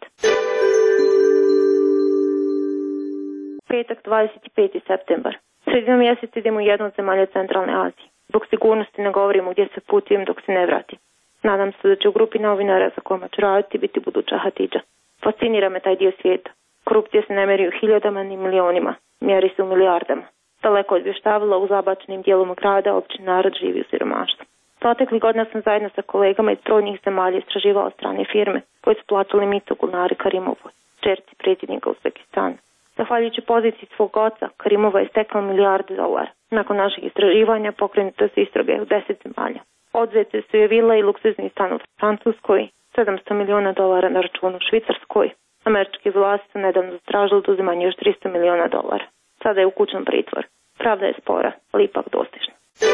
Petak, dvadeset peti septembar. Sredinom mjeseca idemo u jednu od zemalja centralne Azije. Zbog sigurnosti ne govorimo gdje se putujem dok se ne vratim. Nadam se da će u grupi novinara za kojima ću raditi biti buduća Hatidža. Fascinira me taj dio svijeta. Korupcija se ne meri u hiljadama ni milionima, mjeri se u milijardama. Daleko izvještavila u zabačenim dijelom grada, opći narod živi u siromaštvu. Proteklih godina sam zajedno sa kolegama iz brojnih zemalja istraživala strane firme koje su plaćali mito Gulnari Karimovoj, čerci predsjednika Uzbekistana. Zahvaljujući poziciji svog oca, Karimova je stekla milijarde dolara. Nakon naših istraživanja pokrenute su istrage u deset zemalja. Odzete su je vila i luksuzni stan u Francuskoj, sedamsto milijuna dolara na računu u Švicarskoj. Američke vlasti su nedavno zatražili oduzimanje još tristo milijuna dolara. Sada je u kućnom pritvoru. Pravda je spora, ali ipak dostižna.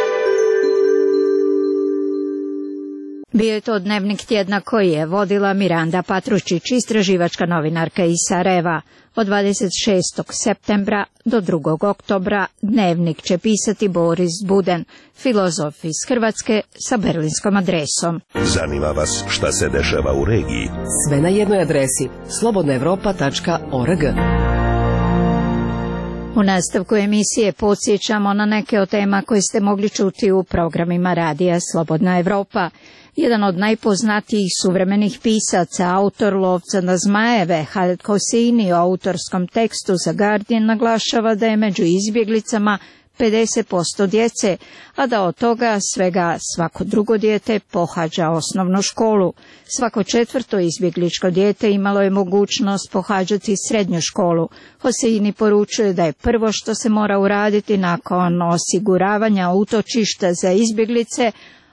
Bio je to dnevnik tjedna koji je vodila Miranda Patrušić, istraživačka novinarka iz Sarajeva. Od dvadeset šestog septembra do drugog oktobra dnevnik će pisati Boris Buden, filozof iz Hrvatske sa berlinskom adresom. Zanima vas šta se dešava u regiji? Sve na jednoj adresi slobodna evropa tačka org. U nastavku emisije podsjećamo na neke od tema koje ste mogli čuti u programima radija Slobodna Evropa. Jedan od najpoznatijih suvremenih pisaca, autor Lovca na zmajeve, Khaled Hosseini, u autorskom tekstu za Guardian naglašava da je među izbjeglicama pedeset posto djece, a da od toga svega svako drugo dijete pohađa osnovnu školu. Svako četvrto izbjegličko dijete imalo je mogućnost pohađati srednju školu. Hosseini poručuje da je prvo što se mora uraditi nakon osiguravanja utočišta za izbjeglice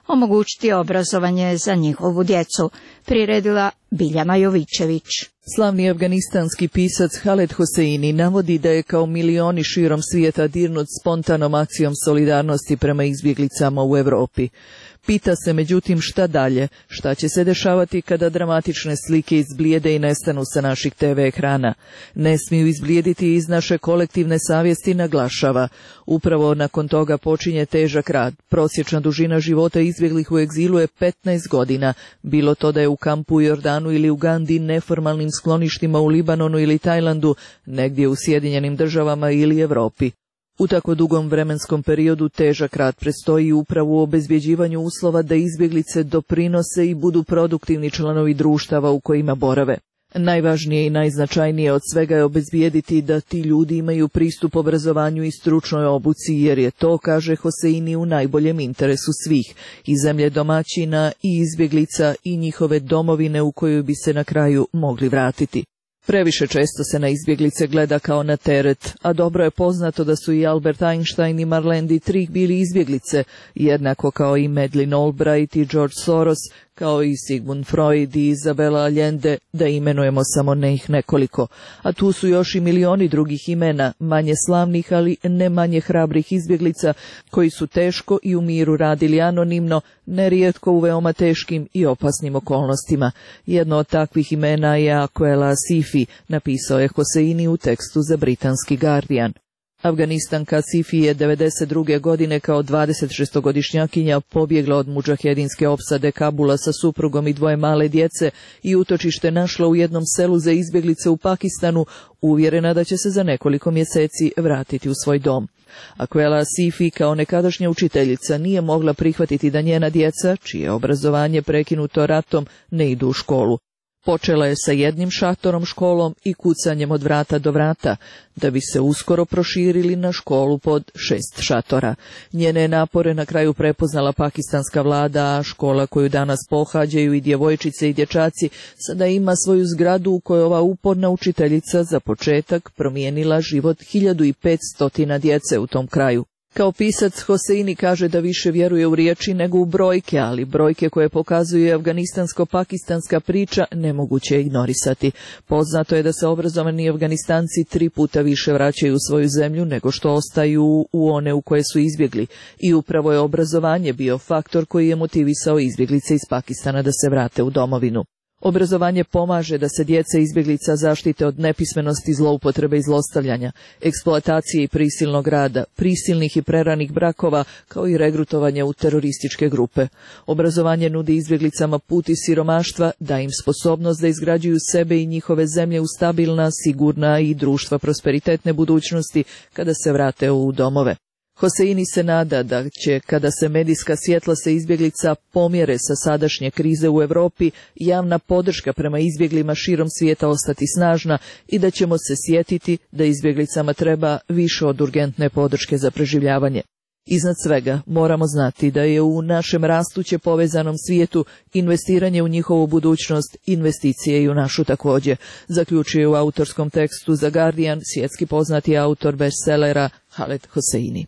omogućiti obrazovanje za njihovu djecu, priredila Biljana Jovićević. Slavni afganistanski pisac Haled Hoseini navodi da je kao milioni širom svijeta dirnut spontanom akcijom solidarnosti prema izbjeglicama u Europi. Pita se međutim šta dalje, šta će se dešavati kada dramatične slike izblijede i nestanu sa naših te ve ekrana. Ne smiju izblijediti iz naše kolektivne savjesti, naglašava. Upravo nakon toga počinje težak rad. Prosječna dužina života izbjeglih u egzilu je petnaest godina, bilo to da je u kampu u Jordanu ili Ugandi, neformalnim skloništima u Libanonu ili Tajlandu, negdje u Sjedinjenim državama ili Europi. U tako dugom vremenskom periodu težak rad predstoji upravo u obezbjeđivanju uslova da izbjeglice doprinose i budu produktivni članovi društava u kojima borave. Najvažnije i najznačajnije od svega je obezbijediti da ti ljudi imaju pristup obrazovanju i stručnoj obuci, jer je to, kaže Hoseini, u najboljem interesu svih, i zemlje domaćina i izbjeglica i njihove domovine u koju bi se na kraju mogli vratiti. Previše često se na izbjeglice gleda kao na teret, a dobro je poznato da su i Albert Einstein i Marlene Dietrich bili izbjeglice, jednako kao i Madeleine Albright i George Soros, kao i Sigmund Freud i Isabella Allende, da imenujemo samo njih nekoliko. A tu su još i milioni drugih imena, manje slavnih, ali ne manje hrabrih izbjeglica, koji su teško i u miru radili anonimno, nerijetko u veoma teškim i opasnim okolnostima. Jedno od takvih imena je Aquela Asifi, napisao je Hoseini u tekstu za britanski Guardian. Afganistanka Asifi je devedeset druge godine kao dvadesetšestogodišnjakinja pobjegla od mudžahedinske opsade Kabula sa suprugom i dvoje male djece i utočište našla u jednom selu za izbjeglice u Pakistanu, uvjerena da će se za nekoliko mjeseci vratiti u svoj dom. Aquela Asifi kao nekadašnja učiteljica nije mogla prihvatiti da njena djeca, čije obrazovanje prekinuto ratom, ne idu u školu. Počela je sa jednim šatorom školom i kucanjem od vrata do vrata, da bi se uskoro proširili na školu pod šest šatora. Njene napore na kraju prepoznala pakistanska vlada, a škola koju danas pohađaju i djevojčice i dječaci sada ima svoju zgradu u kojoj ova uporna učiteljica za početak promijenila život hiljadu i petsto djece u tom kraju. Kao pisac, Hoseini kaže da više vjeruje u riječi nego u brojke, ali brojke koje pokazuje afganistansko-pakistanska priča nemoguće je ignorisati. Poznato je da se obrazovani Afganistanci tri puta više vraćaju u svoju zemlju nego što ostaju u one u koje su izbjegli, i upravo je obrazovanje bio faktor koji je motivisao izbjeglice iz Pakistana da se vrate u domovinu. Obrazovanje pomaže da se djeca izbjeglica zaštite od nepismenosti, zloupotrebe i zlostavljanja, eksploatacije i prisilnog rada, prisilnih i preranih brakova, kao i regrutovanja u terorističke grupe. Obrazovanje nudi izbjeglicama put iz siromaštva, da im sposobnost da izgrađuju sebe i njihove zemlje u stabilna, sigurna i društva prosperitetne budućnosti kada se vrate u domove. Hoseini se nada da će, kada se medijska svjetlasa izbjeglica pomjere sa sadašnje krize u Europi, javna podrška prema izbjeglima širom svijeta ostati snažna i da ćemo se sjetiti da izbjeglicama treba više od urgentne podrške za preživljavanje. Iznad svega moramo znati da je u našem rastuće povezanom svijetu investiranje u njihovu budućnost investicije i u našu također, zaključuje u autorskom tekstu za Guardian svjetski poznati autor bestsellera Haled Hoseini.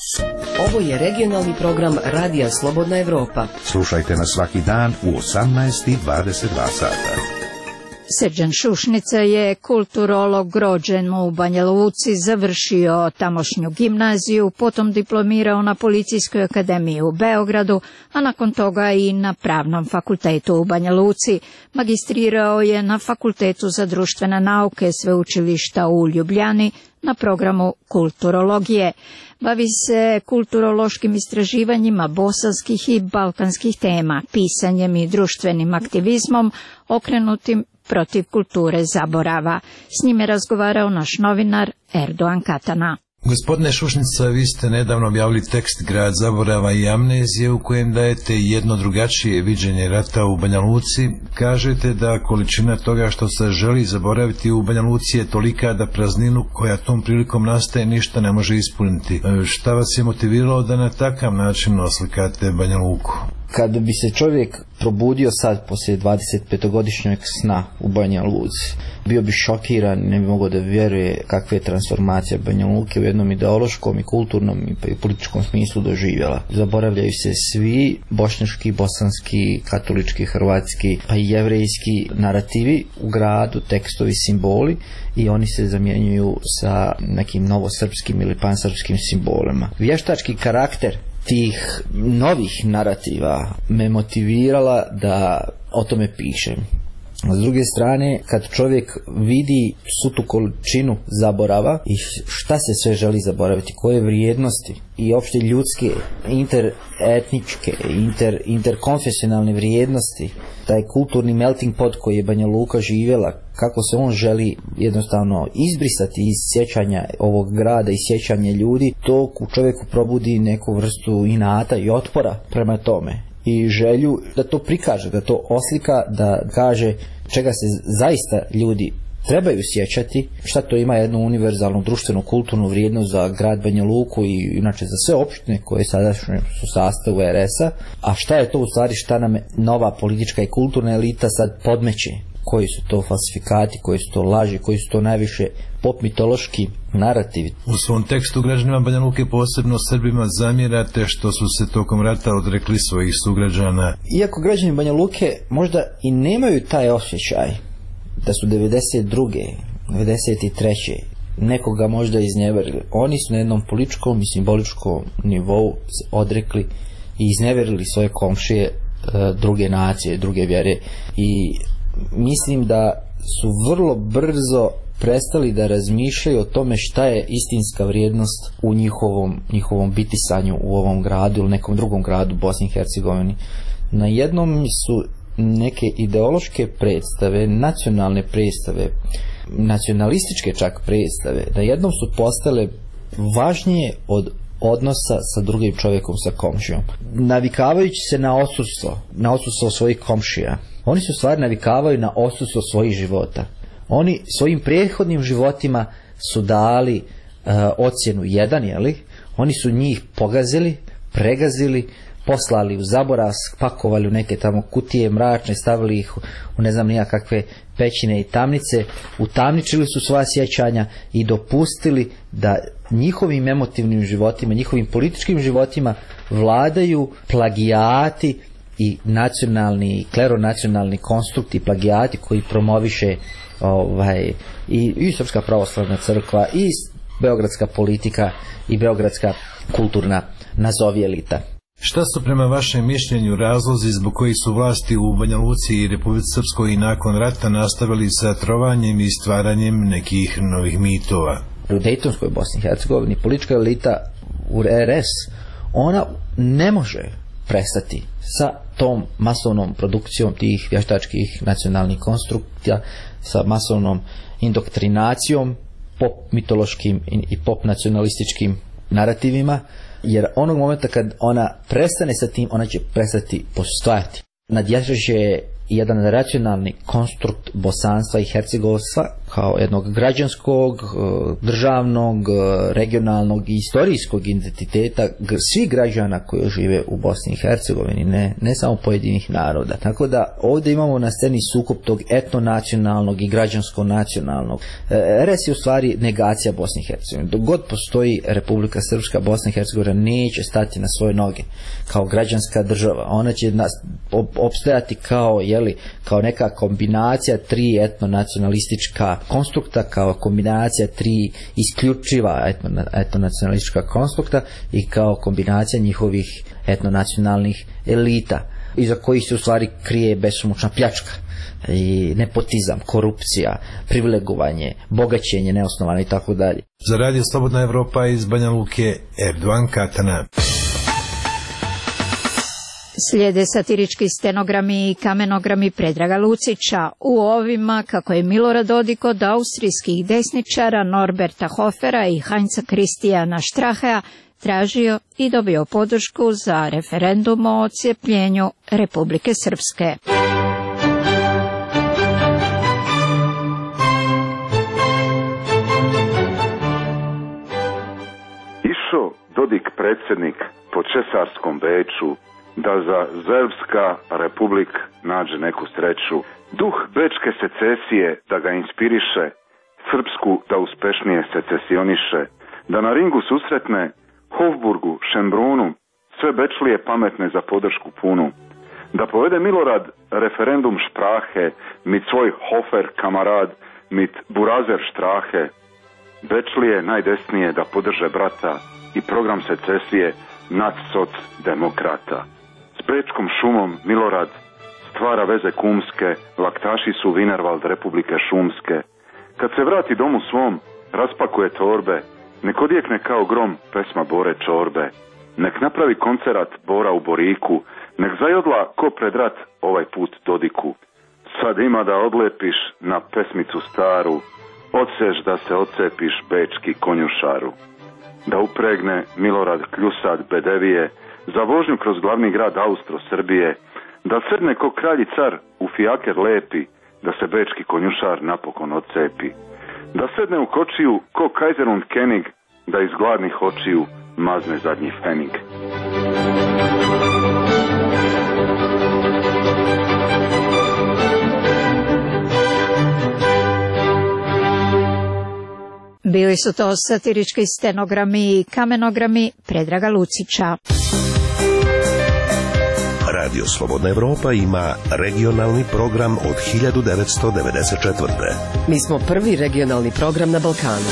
Ovo je regionalni program Radija Slobodna Evropa. Slušajte nas svaki dan u osamnaest i dvadeset dva sata. Srđan Šušnica je kulturolog, rođen u Banja Luci, završio tamošnju gimnaziju, potom diplomirao na Policijskoj akademiji u Beogradu, a nakon toga i na Pravnom fakultetu u Banja Luci. Magistrirao je na Fakultetu za društvene nauke Sveučilišta u Ljubljani na programu kulturologije. Bavi se kulturološkim istraživanjima bosanskih i balkanskih tema, pisanjem i društvenim aktivizmom okrenutim protiv kulture zaborava. S njime razgovarao naš novinar Erdoğan Katana. Gospodine Šušnica, vi ste nedavno objavili tekst Grad zaborava i amnezije u kojem dajete jedno drugačije viđenje rata u Banja Luci. Kažete da količina toga što se želi zaboraviti u Banja Luci je tolika da prazninu koja tom prilikom nastaje ništa ne može ispuniti. Šta vas je motiviralo da na takav način oslikate Banja Luku? Kad bi se čovjek probudio sad poslije dvadesetpetogodišnjeg sna u Banja Luci, bio bi šokiran, ne bi mogao da vjeruje kakve je transformacija Banja Luke u jednom ideološkom i kulturnom i političkom smislu doživjela. Zaboravljaju se svi bošnjački, bosanski, katolički, hrvatski pa i jevrejski narativi u gradu, tekstovi, simboli, i oni se zamjenjuju sa nekim novosrpskim ili pansrpskim simbolima. Vještački karakter tih novih narativa me motivirala da o tome pišem. S druge strane, kad čovjek vidi svu tu količinu zaborava i šta se sve želi zaboraviti, koje vrijednosti i opšte ljudske, interetničke, inter, interkonfesionalne vrijednosti, taj kulturni melting pot koji je Banja Luka živjela, kako se on želi jednostavno izbrisati iz sjećanja ovog grada i sjećanja ljudi, to u čovjeku probudi neku vrstu inata i otpora prema tome. I želju da to prikaže, da to oslika, da kaže čega se zaista ljudi trebaju sjećati, šta to ima jednu univerzalnu društvenu kulturnu vrijednost za grad Banja Luku i inače za sve opštine koje sada su u sastavu er es-a, a šta je to u stvari, šta nam nova politička i kulturna elita sad podmeće, koji su to falsifikati, koji su to laži, koji su to najviše pop mitološki narativi. U svom tekstu građanima Banja Luke, posebno Srbima, zamjerate što su se tokom rata odrekli svojih sugrađana. Iako građani Banja Luke možda i nemaju taj osjećaj da su devedeset druge, devedeset treće nekoga možda iznjeverili, oni su na jednom političkom i simboličkom nivou se odrekli i iznjeverili svoje komšije, druge nacije, druge vjere, i mislim da su vrlo brzo prestali da razmišljaju o tome šta je istinska vrijednost u njihovom, njihovom bitisanju u ovom gradu ili nekom drugom gradu Bosni i Hercegovini. Na jednom su neke ideološke predstave, nacionalne predstave, nacionalističke čak predstave, na jednom su postale važnije od odnosa sa drugim čovjekom, sa komšijom. Navikavajući se na odsustvo, na odsustvo svojih komšija, oni su stvari navikavaju na odsustvo svojih života. Oni svojim prethodnim životima su dali uh, ocjenu jedan, jeli? Oni su njih pogazili, pregazili, poslali u zaborav, pakovali u neke tamo kutije mračne, stavili ih u ne znam nija kakve pećine i tamnice, utamničili su svoja sjećanja i dopustili da njihovim emotivnim životima, njihovim političkim životima vladaju plagijati i nacionalni, kleronacionalni konstrukti, plagijati koji promoviše ovaj, i, i Srpska pravoslavna crkva, i beogradska politika, i beogradska kulturna nazovi elita. Šta su prema vašem mišljenju razlozi zbog kojih su vlasti u Banja Luci i Republici Srpskoj i nakon rata nastavili sa trovanjem i stvaranjem nekih novih mitova? U Dejtonskoj Bosni i Hercegovini politička elita u er es, ona ne može prestati sa tom masovnom produkcijom tih vještačkih nacionalnih konstrukcija, sa masovnom indoktrinacijom, pop mitološkim i pop nacionalističkim narativima, jer onog momenta kad ona prestane sa tim, ona će prestati postojati. Nadjačaće je jedan racionalni konstrukt bosanstva i hercegovstva kao jednog građanskog, državnog, regionalnog i istorijskog identiteta svih građana koji žive u Bosni i Hercegovini, ne, ne samo pojedinih naroda. Tako da ovdje imamo na sceni sukob tog etnonacionalnog i građansko-nacionalnog. er es je u stvari negacija Bosne i Hercegovine. Dok god postoji Republika Srpska, Bosna i Hercegovina neće stati na svoje noge kao građanska država. Ona će nas opstajati kao, jeli, kao neka kombinacija tri etnonacionalistička konstrukta, kao kombinacija tri isključiva etno, etnonacionalistička konstrukta i kao kombinacija njihovih etnonacionalnih elita, iza kojih se u stvari krije besomučna pljačka i nepotizam, korupcija, privilegovanje, bogaćenje neosnovano i tako dalje. Za radio Slobodna Evropa iz Banja Luke, Erdogan Katana. Slijede satirički stenogrami i kamenogrami Predraga Lucića. U ovima, kako je Milorad Dodik od austrijskih desničara Norberta Hofera i Heinza Kristijana Strachea tražio i dobio podršku za referendum o odcijepljenju Republike Srpske. Išo Dodik predsjednik po Česarskom Beču da za Zerbska republik nađe neku sreću. Duh bečke secesije da ga inspiriše, srpsku da uspešnije secesioniše, da na ringu susretne Hofburgu, Šembrunu, sve bečlije pametne za podršku punu, da povede Milorad referendum šprahe, mit svoj Hofer kamarad, mit Burazer štrahe, bečlije najdesnije da podrže brata i program secesije nad soc demokrata. S Bečkom šumom Milorad stvara veze kumske, laktaši su Vinervald Republike Šumske. Kad se vrati domu svom, raspakuje torbe, nek odjekne kao grom pesma Bore Čorbe. Nek napravi koncerat Bora u Boriku, nek zajodla ko pred rat ovaj put Dodiku. Sad ima da odlepiš na pesmicu staru, odseš da se odcepiš bečki konjušaru. Da upregne Milorad Kljusad Bedevije za vožnju kroz glavni grad Austro-Srbije, da sedne ko kralji car u fijaker lepi, da se bečki konjušar napokon odcepi. Da sedne u kočiju ko Kaiser und König, da iz gladnih očiju mazne zadnji fenig. Bili su to satirički stenogrami i kamenogrami Predraga Lucića. Radio Slobodna Evropa ima regionalni program od hiljadu devetsto devedeset četvrte. Mi smo prvi regionalni program na Balkanu.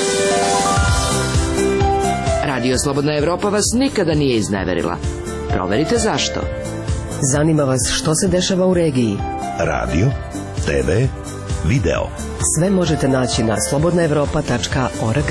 Radio Slobodna Evropa vas nikada nije izneverila. Proverite zašto. Zanima vas što se dešava u regiji. Radio, te ve, video. Sve možete naći na slobodna evropa tačka org.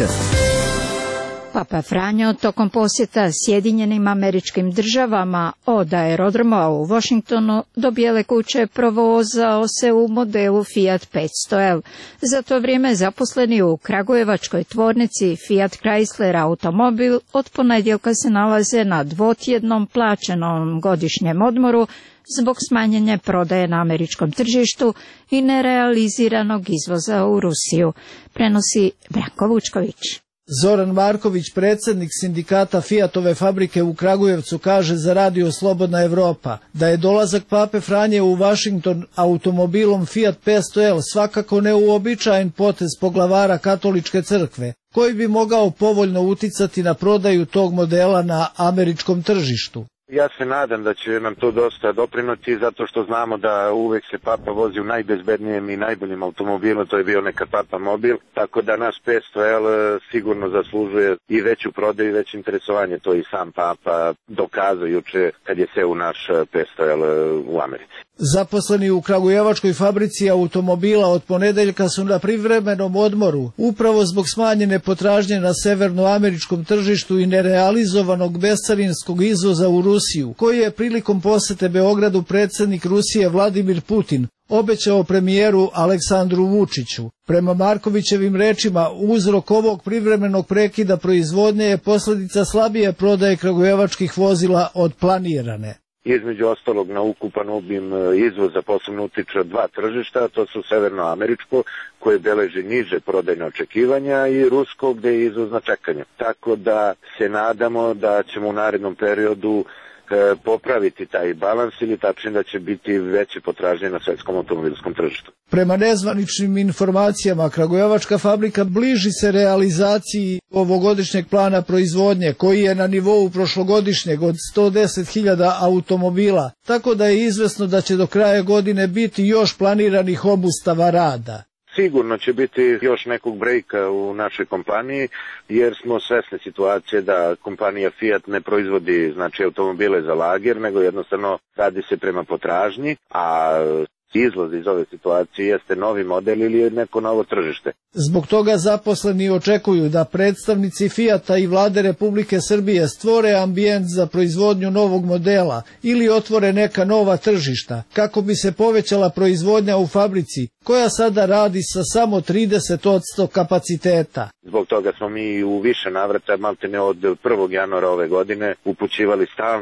Papa Franjo tokom posjeta Sjedinjenim Američkim Državama od aerodroma u Washingtonu do Bijele kuće provozao se u modelu Fiat petsto L. Za to vrijeme zaposleni u kragujevačkoj tvornici Fiat Chrysler automobil od ponedjeljka se nalaze na dvotjednom plaćenom godišnjem odmoru zbog smanjenja prodaje na američkom tržištu i nerealiziranog izvoza u Rusiju, prenosi Branko Vučković. Zoran Marković, predsjednik sindikata Fiatove fabrike u Kragujevcu, kaže za Radio Slobodna Evropa da je dolazak Pape Franje u Washington automobilom Fiat petsto L svakako neuobičajen potez poglavara katoličke crkve, koji bi mogao povoljno uticati na prodaju tog modela na američkom tržištu. Ja se nadam da će nam to dosta doprinuti, zato što znamo da uvek se Papa vozi u najbezbednijem i najboljim automobilom, to je bio nekad Papa mobil, tako da naš petsto L sigurno zaslužuje i veću prodaju i veće interesovanje, to i sam Papa dokazao juče kad je seo u naš petsto L u Americi. Zaposleni u kragujevačkoj fabrici automobila od ponedeljka su na privremenom odmoru, upravo zbog smanjene potražnje na severnoameričkom tržištu i nerealizovanog bescarinskog izvoza u Rusiju, koji je prilikom posete Beogradu predsjednik Rusije Vladimir Putin obećao premijeru Aleksandru Vučiću. Prema Markovićevim rečima, uzrok ovog privremenog prekida proizvodnje je posljedica slabije prodaje kragujevačkih vozila od planirane. Između ostalog na ukupan obim izvoza posebno utiče dva tržišta, to su severnoameričko koje beleži niže prodajne očekivanja i rusko gde je izvoz na čekanje. Tako da se nadamo da ćemo u narednom periodu e, popraviti taj balans ili tačnije da će biti veće potražnje na svetskom automobilskom tržištu. Prema nezvaničnim informacijama, kragujevačka fabrika bliži se realizaciji ovogodišnjeg plana proizvodnje, koji je na nivou prošlogodišnjeg od sto deset hiljada automobila, tako da je izvesno da će do kraja godine biti još planiranih obustava rada. Sigurno će biti još nekog brejka u našoj kompaniji, jer smo svesni situacije da kompanija Fiat ne proizvodi znači automobile za lager, nego jednostavno radi se prema potražnji, a izlaz iz ove situacije jeste novi model ili neko novo tržište. Zbog toga zaposleni očekuju da predstavnici Fiata i vlade Republike Srbije stvore ambijent za proizvodnju novog modela ili otvore neka nova tržišta, kako bi se povećala proizvodnja u fabrici, koja sada radi sa samo trideset posto kapaciteta. Zbog toga smo mi u više navrata, maltene od prvog januara ove godine, upućivali stalno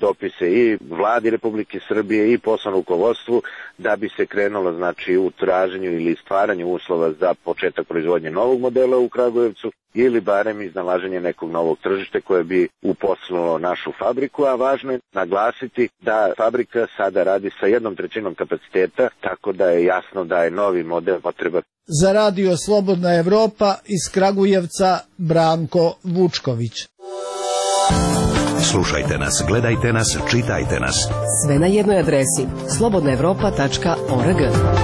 dopise i vladi Republike Srbije i poslano rukovodstvu da bi se krenulo znači u traženju ili stvaranju uslova za početak proizvodnje novog modela u Kragujevcu ili barem iznalaženje nekog novog tržišta koje bi uposlilo našu fabriku, a važno je naglasiti da fabrika sada radi sa jednom trećinom kapaciteta, tako da je jasno da je novi model potreba. Za radio Slobodna Evropa iz Kragujevca Branko Vučković. Slušajte nas, gledajte nas, čitajte nas. Sve na jednoj adresi slobodna evropa tačka org.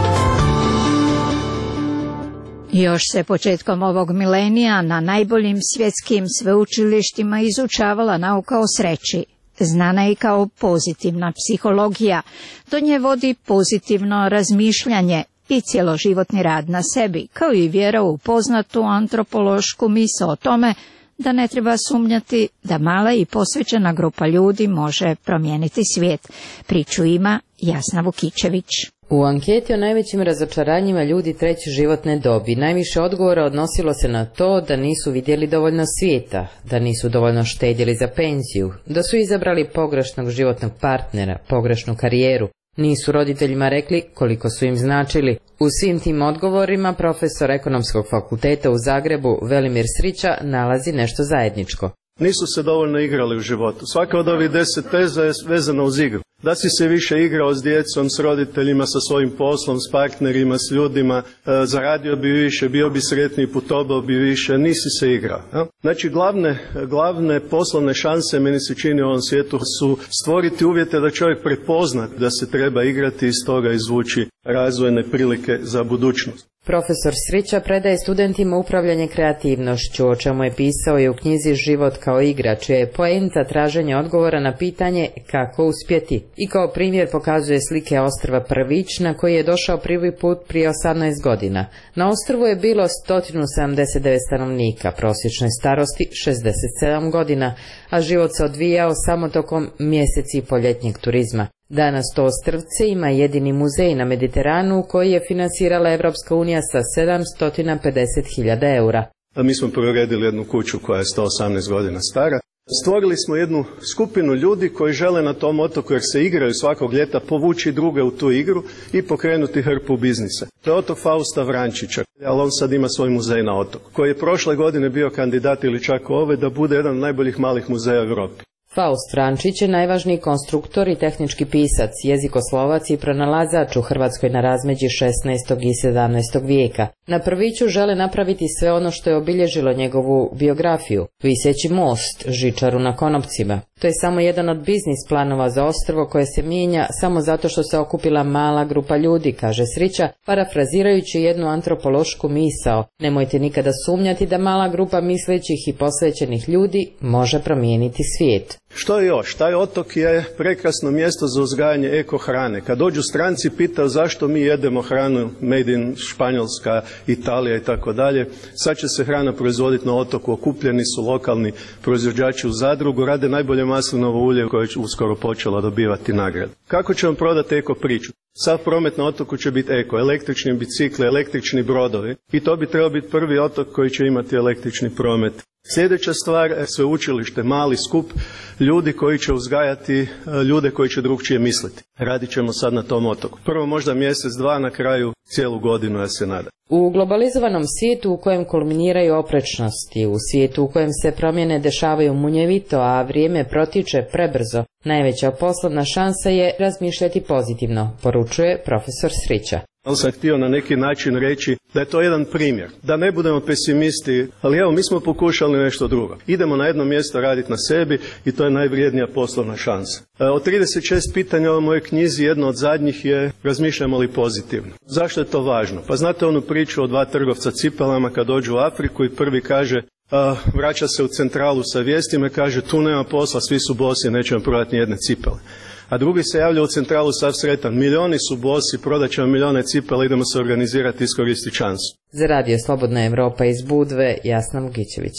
Još se početkom ovog milenija na najboljim svjetskim sveučilištima izučavala nauka o sreći. Znana je i kao pozitivna psihologija. Do nje vodi pozitivno razmišljanje i cjeloživotni rad na sebi, kao i vjera u poznatu antropološku misao o tome da ne treba sumnjati da mala i posvećena grupa ljudi može promijeniti svijet. Priču ima Jasna Vukičević. U anketi o najvećim razočaranjima ljudi treće životne dobi najviše odgovora odnosilo se na to da nisu vidjeli dovoljno svijeta, da nisu dovoljno štedjeli za penziju, da su izabrali pogrešnog životnog partnera, pogrešnu karijeru, nisu roditeljima rekli koliko su im značili. U svim tim odgovorima profesor Ekonomskog fakulteta u Zagrebu Velimir Srića nalazi nešto zajedničko. Nisu se dovoljno igrali u životu. Svaka od ovih deset teza je vezana uz igru. Da si se više igrao s djecom, s roditeljima, sa svojim poslom, s partnerima, s ljudima, e, zaradio bi više, bio bi sretniji, putovao bi više, nisi se igrao. Ja? Znači, glavne, glavne poslovne šanse, meni se čini u ovom svijetu, su stvoriti uvjete da čovjek prepozna da se treba igrati i iz toga izvući razvojne prilike za budućnost. Profesor Srića predaje studentima upravljanje kreativnošću, o čemu je pisao i u knjizi Život kao igra, čija je poenta traženje odgovora na pitanje kako uspjeti. I kao primjer pokazuje slike ostrva Prvić, na koji je došao prvi put prije osamnaest godina. Na ostrvu je bilo sto sedamdeset devet stanovnika, prosječne starosti šezdeset sedam godina, a život se odvijao samo tokom mjeseci poljetnjeg turizma. Danas to ostrvce ima jedini muzej na Mediteranu koji je finansirala Evropska unija sa sedamsto pedeset hiljada eura. Mi smo preuredili jednu kuću koja je sto osamnaest godina stara. Stvorili smo jednu skupinu ljudi koji žele na tom otoku, jer se igraju svakog ljeta, povući druge u tu igru i pokrenuti hrpu biznisa. To je otok Fausta Vrančića, ali on sad ima svoj muzej na otoku, koji je prošle godine bio kandidat ili čak ove da bude jedan od najboljih malih muzeja u Europi. Faust Vrančić je najvažniji konstruktor i tehnički pisac, jezikoslovac i pronalazač u Hrvatskoj na razmeđi šesnaestog i sedamnaestog vijeka. Na Prviću žele napraviti sve ono što je obilježilo njegovu biografiju, viseći most, žičaru na konopcima. To je samo jedan od biznis planova za ostrvo koje se mijenja samo zato što se okupila mala grupa ljudi, kaže Srića, parafrazirajući jednu antropološku misao. Nemojte nikada sumnjati da mala grupa mislećih i posvećenih ljudi može promijeniti svijet. Što je još? Taj otok je prekrasno mjesto za uzgajanje eko hrane. Kad dođu stranci pitaju zašto mi jedemo hranu made in Španjolska, Italija i tako dalje. Sad će se hrana proizvoditi na otoku, okupljeni su lokalni proizvođači u zadrugu, rade najbolje maslinovo ulje koje je uskoro počelo dobivati nagrade. Kako ćemo prodati eko priču? Sav promet na otoku će biti eko, električni bicikli, električni brodovi i to bi trebao biti prvi otok koji će imati električni promet. Sljedeća stvar, sveučilište, mali skup ljudi koji će uzgajati ljude koji će drugčije misliti. Radit ćemo sad na tom otoku. Prvo možda mjesec, dva, na kraju cijelu godinu, ja se nadam. U globalizovanom svijetu u kojem kulminiraju oprečnosti, u svijetu u kojem se promjene dešavaju munjevito, a vrijeme protiče prebrzo, najveća poslovna šansa je razmišljati pozitivno, poručuje profesor Srića. Ali sam htio na neki način reći da je to jedan primjer, da ne budemo pesimisti, ali evo mi smo pokušali nešto drugo. Idemo na jedno mjesto raditi na sebi i to je najvrijednija poslovna šansa. Od trideset šest pitanja u mojoj knjizi jedno od zadnjih je razmišljamo li pozitivno. Zašto je to važno? Pa znate onu priču o dva trgovca cipelama kad dođu u Afriku i prvi kaže Uh, vraća se u centralu sa vijestima i kaže tu nema posla, svi su bosi, nećemo prodati ni jedne cipele. A drugi se javlja u centralu sav sretan, milioni su bosi, prodat ćemo milijone cipela, idemo se organizirati, iskoristi šansu. Za radio Slobodna Evropa iz Budve, Jasna Vukičević.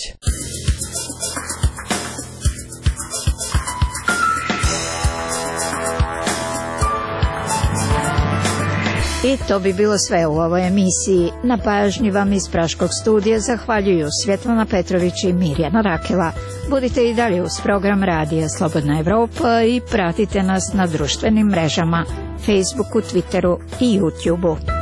I to bi bilo sve u ovoj emisiji. Na pažnji vam iz Praškog studija zahvaljuju Svjetlana Petrović i Mirjana Rakela. Budite i dalje uz program Radija Slobodna Evropa i pratite nas na društvenim mrežama, Facebooku, Twitteru i YouTubeu.